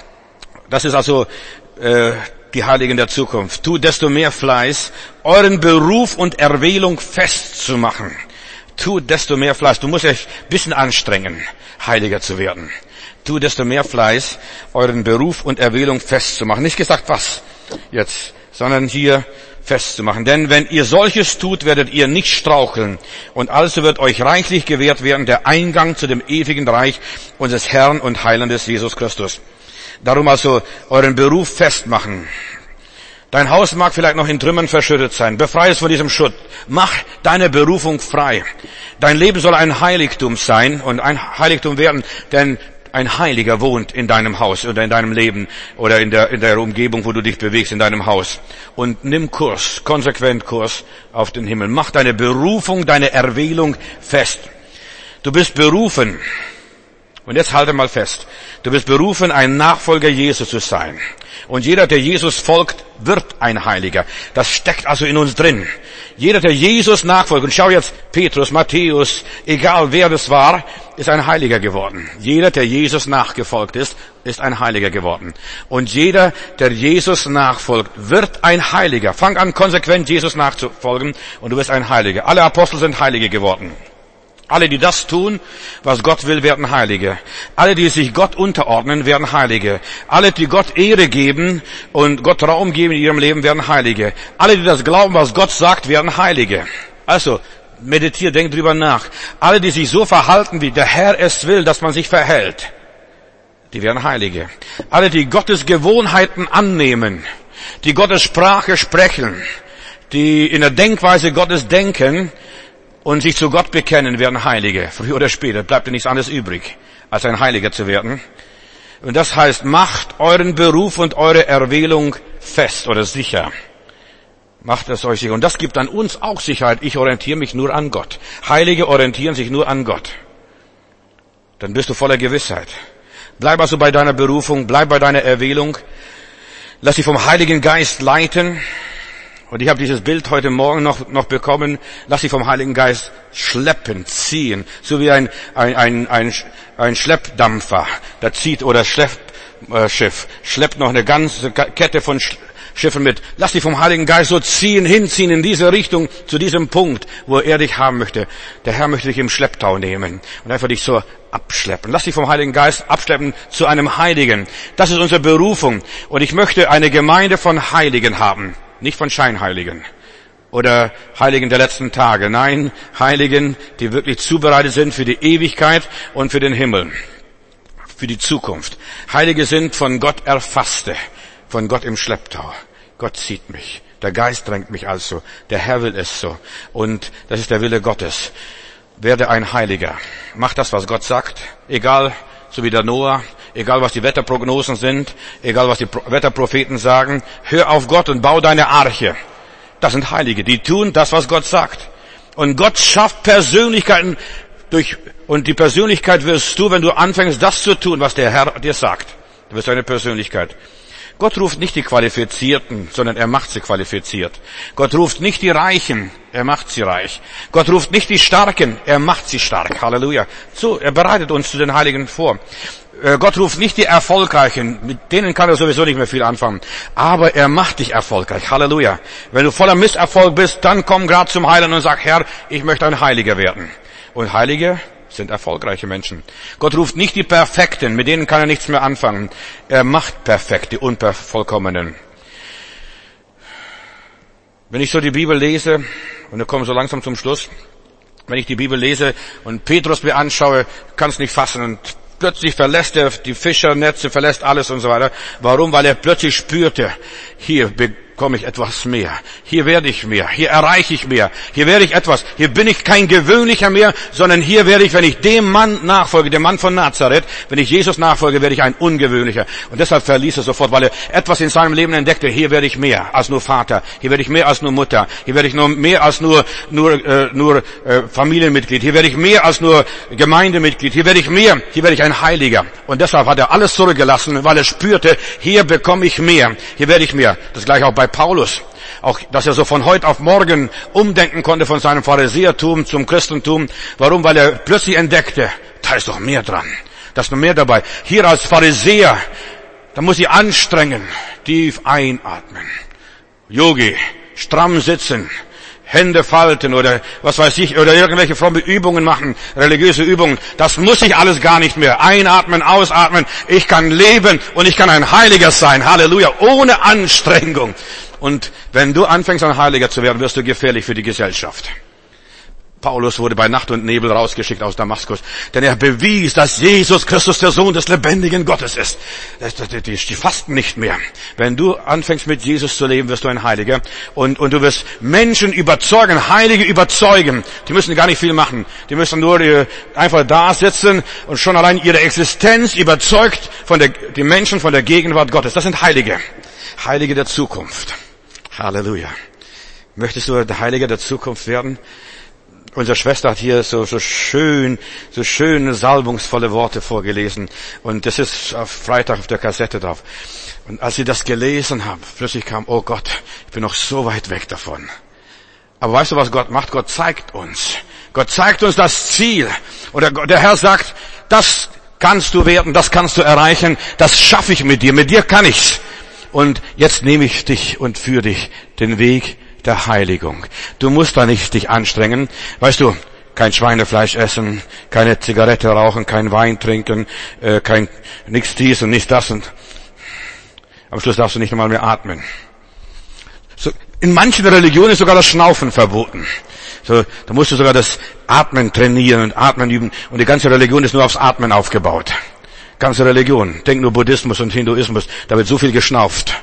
Das ist also äh, die Heiligen der Zukunft. Tu desto mehr Fleiß, euren Beruf und Erwählung festzumachen. Tu desto mehr Fleiß. Du musst dich ein bisschen anstrengen, heiliger zu werden. Tu desto mehr Fleiß, euren Beruf und Erwählung festzumachen. Nicht gesagt was jetzt, sondern hier festzumachen. Denn wenn ihr solches tut, werdet ihr nicht straucheln. Und also wird euch reichlich gewährt werden der Eingang zu dem ewigen Reich unseres Herrn und Heilandes Jesus Christus. Darum also euren Beruf festmachen. Dein Haus mag vielleicht noch in Trümmern verschüttet sein. Befreie es von diesem Schutt. Mach deine Berufung frei. Dein Leben soll ein Heiligtum sein und ein Heiligtum werden, denn ein Heiliger wohnt in deinem Haus oder in deinem Leben oder in der, in der Umgebung, wo du dich bewegst, in deinem Haus. Und nimm Kurs, konsequent Kurs auf den Himmel. Mach deine Berufung, deine Erwählung fest. Du bist berufen, Und jetzt halte mal fest. Du bist berufen, ein Nachfolger Jesu zu sein. Und jeder, der Jesus folgt, wird ein Heiliger. Das steckt also in uns drin. Jeder, der Jesus nachfolgt, und schau jetzt, Petrus, Matthäus, egal wer das war, ist ein Heiliger geworden. Jeder, der Jesus nachgefolgt ist, ist ein Heiliger geworden. Und jeder, der Jesus nachfolgt, wird ein Heiliger. Fang an, konsequent Jesus nachzufolgen, und du wirst ein Heiliger. Alle Apostel sind Heilige geworden. Alle, die das tun, was Gott will, werden Heilige. Alle, die sich Gott unterordnen, werden Heilige. Alle, die Gott Ehre geben und Gott Raum geben in ihrem Leben, werden Heilige. Alle, die das glauben, was Gott sagt, werden Heilige. Also, meditier, denk drüber nach. Alle, die sich so verhalten, wie der Herr es will, dass man sich verhält, die werden Heilige. Alle, die Gottes Gewohnheiten annehmen, die Gottes Sprache sprechen, die in der Denkweise Gottes denken, und sich zu Gott bekennen, werden Heilige. Früher oder später bleibt dir nichts anderes übrig, als ein Heiliger zu werden. Und das heißt, macht euren Beruf und eure Erwählung fest oder sicher. Macht es euch sicher. Und das gibt dann uns auch Sicherheit. Ich orientiere mich nur an Gott. Heilige orientieren sich nur an Gott. Dann bist du voller Gewissheit. Bleib also bei deiner Berufung, bleib bei deiner Erwählung. Lass dich vom Heiligen Geist leiten. Und ich habe dieses Bild heute Morgen noch, noch bekommen. Lass dich vom Heiligen Geist schleppen, ziehen. So wie ein, ein, ein, ein, ein Schleppdampfer, der zieht, oder Schleppschiff, schleppt noch eine ganze Kette von Schiffen mit. Lass dich vom Heiligen Geist so ziehen, hinziehen in diese Richtung, zu diesem Punkt, wo er dich haben möchte. Der Herr möchte dich im Schlepptau nehmen und einfach dich so abschleppen. Lass dich vom Heiligen Geist abschleppen zu einem Heiligen. Das ist unsere Berufung. Und ich möchte eine Gemeinde von Heiligen haben. Nicht von Scheinheiligen oder Heiligen der letzten Tage. Nein, Heiligen, die wirklich zubereitet sind für die Ewigkeit und für den Himmel, für die Zukunft. Heilige sind von Gott Erfasste, von Gott im Schlepptau. Gott zieht mich. Der Geist drängt mich also. Der Herr will es so. Und das ist der Wille Gottes. Werde ein Heiliger. Mach das, was Gott sagt. Egal, so wie der Noah. Egal, was die Wetterprognosen sind, egal, was die Wetterpropheten sagen, hör auf Gott und bau deine Arche. Das sind Heilige, die tun das, was Gott sagt. Und Gott schafft Persönlichkeiten durch, und die Persönlichkeit wirst du, wenn du anfängst, das zu tun, was der Herr dir sagt. Du wirst eine Persönlichkeit. Gott ruft nicht die Qualifizierten, sondern er macht sie qualifiziert. Gott ruft nicht die Reichen, er macht sie reich. Gott ruft nicht die Starken, er macht sie stark. Halleluja. So, er bereitet uns zu den Heiligen vor. Gott ruft nicht die Erfolgreichen, mit denen kann er sowieso nicht mehr viel anfangen. Aber er macht dich erfolgreich. Halleluja. Wenn du voller Misserfolg bist, dann komm grad zum Heiland und sag, Herr, ich möchte ein Heiliger werden. Und Heilige sind erfolgreiche Menschen. Gott ruft nicht die Perfekten, mit denen kann er nichts mehr anfangen. Er macht perfekt die Unvollkommenen. Wenn ich so die Bibel lese, und wir kommen so langsam zum Schluss, wenn ich die Bibel lese und Petrus mir anschaue, kann es nicht fassen, und plötzlich verlässt er die Fischernetze, verlässt alles und so weiter. Warum? Weil er plötzlich spürte, hier bekomme ich etwas mehr. Hier werde ich mehr. Hier erreiche ich mehr. Hier werde ich etwas. Hier bin ich kein gewöhnlicher mehr, sondern hier werde ich, wenn ich dem Mann nachfolge, dem Mann von Nazareth, wenn ich Jesus nachfolge, werde ich ein ungewöhnlicher. Und deshalb verließ er sofort, weil er etwas in seinem Leben entdeckte. Hier werde ich mehr als nur Vater. Hier werde ich mehr als nur Mutter. Hier werde ich nur mehr als nur nur äh, nur äh, Familienmitglied. Hier werde ich mehr als nur Gemeindemitglied. Hier werde ich mehr. Hier werde ich ein Heiliger. Und deshalb hat er alles zurückgelassen, weil er spürte, hier bekomme ich mehr. Hier werde ich mehr. Das gleiche auch bei Paulus. Auch, dass er so von heute auf morgen umdenken konnte von seinem Pharisäertum zum Christentum. Warum? Weil er plötzlich entdeckte, da ist doch mehr dran. Da ist noch mehr dabei. Hier als Pharisäer, da muss ich anstrengen, tief einatmen. Yogi, stramm sitzen, Hände falten oder was weiß ich, oder irgendwelche fromme Übungen machen, religiöse Übungen. Das muss ich alles gar nicht mehr. Einatmen, ausatmen. Ich kann leben und ich kann ein Heiliger sein. Halleluja. Ohne Anstrengung. Und wenn du anfängst, ein Heiliger zu werden, wirst du gefährlich für die Gesellschaft. Paulus wurde bei Nacht und Nebel rausgeschickt aus Damaskus, denn er bewies, dass Jesus Christus der Sohn des lebendigen Gottes ist. Die, die, die fasten nicht mehr. Wenn du anfängst mit Jesus zu leben, wirst du ein Heiliger und, und du wirst Menschen überzeugen, Heilige überzeugen. Die müssen gar nicht viel machen. Die müssen nur die, einfach da sitzen und schon allein ihre Existenz überzeugt von der, die Menschen von der Gegenwart Gottes. Das sind Heilige. Heilige der Zukunft. Halleluja. Möchtest du der Heilige der Zukunft werden? Unsere Schwester hat hier so, so schön, so schöne salbungsvolle Worte vorgelesen. Und das ist auf Freitag auf der Kassette drauf. Und als sie das gelesen haben, plötzlich kam, oh Gott, ich bin noch so weit weg davon. Aber weißt du, was Gott macht? Gott zeigt uns. Gott zeigt uns das Ziel. Und der, der Herr sagt, das kannst du werden, das kannst du erreichen, das schaffe ich mit dir, mit dir kann ich's. Und jetzt nehme ich dich und führe dich den Weg der Heiligung. Du musst da nicht dich anstrengen. Weißt du, kein Schweinefleisch essen, keine Zigarette rauchen, kein Wein trinken, äh, kein nichts dies und nichts das und am Schluss darfst du nicht einmal mehr atmen. So, in manchen Religionen ist sogar das Schnaufen verboten. So, da musst du sogar das Atmen trainieren und Atmen üben. Und die ganze Religion ist nur aufs Atmen aufgebaut. Ganze Religion. Denk nur Buddhismus und Hinduismus. Da wird so viel geschnauft.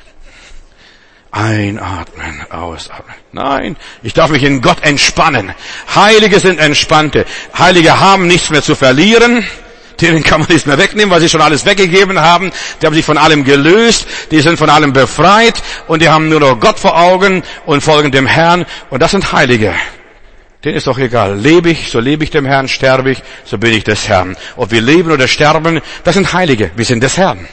Einatmen, ausatmen. Nein, ich darf mich in Gott entspannen. Heilige sind Entspannte. Heilige haben nichts mehr zu verlieren. Denen kann man nichts mehr wegnehmen, weil sie schon alles weggegeben haben. Die haben sich von allem gelöst. Die sind von allem befreit. Und die haben nur noch Gott vor Augen und folgen dem Herrn. Und das sind Heilige. Denen ist doch egal. Lebe ich, so lebe ich dem Herrn. Sterbe ich, so bin ich des Herrn. Ob wir leben oder sterben, das sind Heilige. Wir sind des Herrn.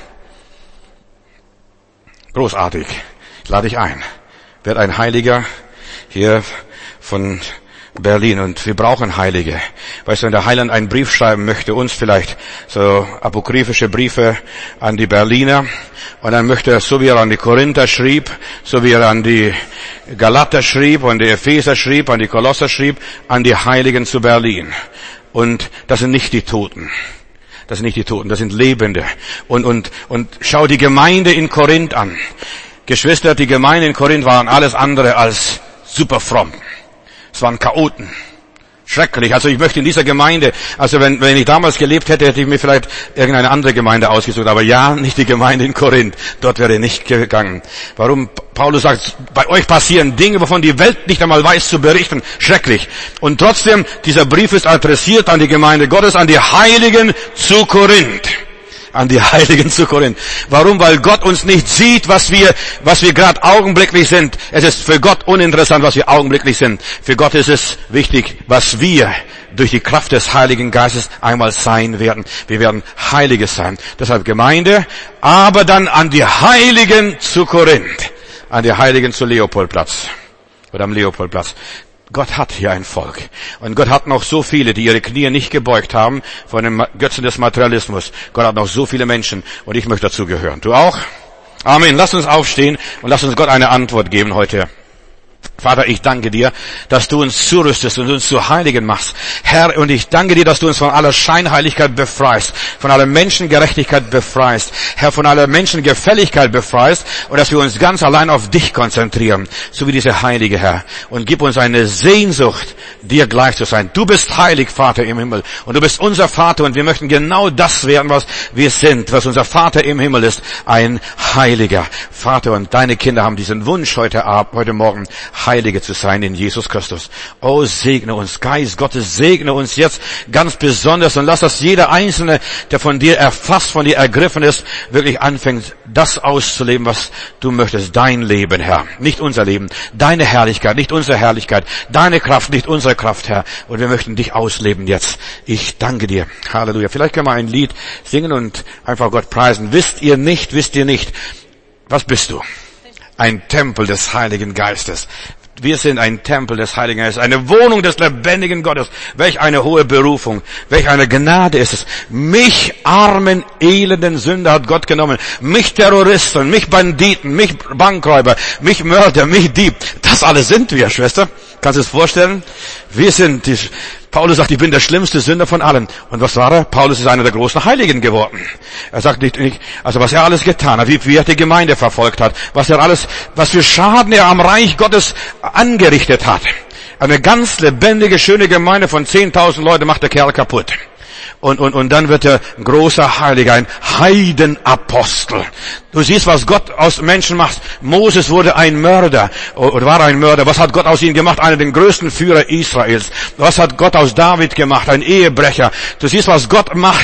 Großartig. Ich lade dich ein. Werd ein Heiliger hier von Berlin, und wir brauchen Heilige. Weißt du, wenn der Heiland einen Brief schreiben möchte, uns vielleicht so apokryphische Briefe an die Berliner, und dann möchte er, so wie er an die Korinther schrieb, so wie er an die Galater schrieb, an die Epheser schrieb, an die Kolosser schrieb, an die Heiligen zu Berlin. Und das sind nicht die Toten. Das sind nicht die Toten, das sind Lebende. Und, und, und schau die Gemeinde in Korinth an. Geschwister, die Gemeinde in Korinth waren alles andere als super fromm. Es waren Chaoten. Schrecklich. Also ich möchte in dieser Gemeinde, also wenn, wenn ich damals gelebt hätte, hätte ich mir vielleicht irgendeine andere Gemeinde ausgesucht. Aber ja, nicht die Gemeinde in Korinth. Dort wäre ich nicht gegangen. Warum? Paulus sagt, bei euch passieren Dinge, wovon die Welt nicht einmal weiß zu berichten. Schrecklich. Und trotzdem, dieser Brief ist adressiert an die Gemeinde Gottes, an die Heiligen zu Korinth. An die Heiligen zu Korinth. Warum? Weil Gott uns nicht sieht, was wir, was wir gerade augenblicklich sind. Es ist für Gott uninteressant, was wir augenblicklich sind. Für Gott ist es wichtig, was wir durch die Kraft des Heiligen Geistes einmal sein werden. Wir werden Heilige sein. Deshalb Gemeinde, aber dann an die Heiligen zu Korinth. An die Heiligen zu Leopoldplatz. Oder am Leopoldplatz. Gott hat hier ein Volk. Und Gott hat noch so viele, die ihre Knie nicht gebeugt haben von den Götzen des Materialismus. Gott hat noch so viele Menschen, und ich möchte dazu gehören. Du auch? Amen. Lass uns aufstehen und lass uns Gott eine Antwort geben heute. Vater, ich danke dir, dass du uns zurüstest und uns zu Heiligen machst. Herr, und ich danke dir, dass du uns von aller Scheinheiligkeit befreist, von aller Menschengerechtigkeit befreist, Herr, von aller Menschengefälligkeit befreist, und dass wir uns ganz allein auf dich konzentrieren, so wie diese Heilige, Herr. Und gib uns eine Sehnsucht, dir gleich zu sein. Du bist heilig, Vater im Himmel, und du bist unser Vater, und wir möchten genau das werden, was wir sind, was unser Vater im Himmel ist, ein Heiliger. Vater, und deine Kinder haben diesen Wunsch heute Abend, heute Morgen, Heilige zu sein in Jesus Christus. Oh, segne uns, Geist Gottes, segne uns jetzt ganz besonders, und lass, dass jeder Einzelne, der von dir erfasst, von dir ergriffen ist, wirklich anfängt, das auszuleben, was du möchtest. Dein Leben, Herr. Nicht unser Leben. Deine Herrlichkeit, nicht unsere Herrlichkeit. Deine Kraft, nicht unsere Kraft, Herr. Und wir möchten dich ausleben jetzt. Ich danke dir. Halleluja. Vielleicht können wir ein Lied singen und einfach Gott preisen. Wisst ihr nicht, wisst ihr nicht, was bist du? Ein Tempel des Heiligen Geistes. Wir sind ein Tempel des Heiligen Geistes, eine Wohnung des lebendigen Gottes. Welch eine hohe Berufung, welch eine Gnade ist es. Mich, armen, elenden Sünder, hat Gott genommen. Mich Terroristen, mich Banditen, mich Bankräuber, mich Mörder, mich Dieb. Das alles sind wir, Schwester. Kannst du es vorstellen? Wir sind die, Paulus sagt, ich bin der schlimmste Sünder von allen. Und was war er? Paulus ist einer der großen Heiligen geworden. Er sagt nicht, nicht also was er alles getan hat, wie, wie er die Gemeinde verfolgt hat, was er alles, was für Schaden er am Reich Gottes angerichtet hat. Eine ganz lebendige, schöne Gemeinde von zehntausend Leuten macht der Kerl kaputt. Und, und, und dann wird er ein großer Heiliger, ein Heidenapostel. Du siehst, was Gott aus Menschen macht. Moses wurde ein Mörder, oder war ein Mörder. Was hat Gott aus ihm gemacht? Einer der größten Führer Israels. Was hat Gott aus David gemacht? Ein Ehebrecher. Du siehst, was Gott macht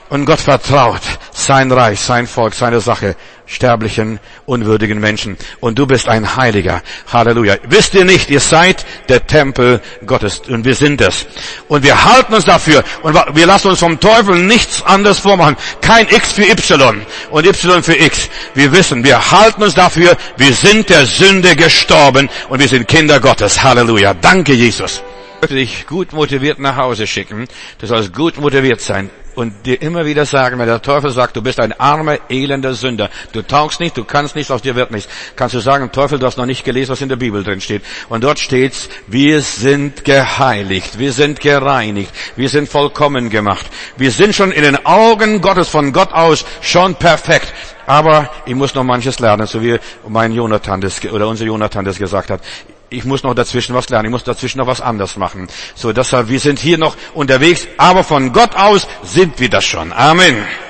Und Gott vertraut sein Reich, sein Volk, seine Sache sterblichen, unwürdigen Menschen. Und du bist ein Heiliger. Halleluja. Wisst ihr nicht, ihr seid der Tempel Gottes. Und wir sind es. Und wir halten uns dafür. Und wir lassen uns vom Teufel nichts anderes vormachen. Kein X für Y und Y für X. Wir wissen, wir halten uns dafür, wir sind der Sünde gestorben und wir sind Kinder Gottes. Halleluja. Danke, Jesus. Ich möchte dich gut motiviert nach Hause schicken. Du sollst gut motiviert sein. Und dir immer wieder sagen, wenn der Teufel sagt, du bist ein armer, elender Sünder, du taugst nicht, du kannst nichts, aus dir wird nichts, kannst du sagen, Teufel, du hast noch nicht gelesen, was in der Bibel drin steht. Und dort steht's, wir sind geheiligt, wir sind gereinigt, wir sind vollkommen gemacht. Wir sind schon in den Augen Gottes, von Gott aus, schon perfekt. Aber ich muss noch manches lernen, so wie mein Jonathan das, oder unser Jonathan das gesagt hat. Ich muss noch dazwischen was lernen, ich muss dazwischen noch was anders machen. So, deshalb, wir sind hier noch unterwegs, aber von Gott aus sind wir das schon. Amen.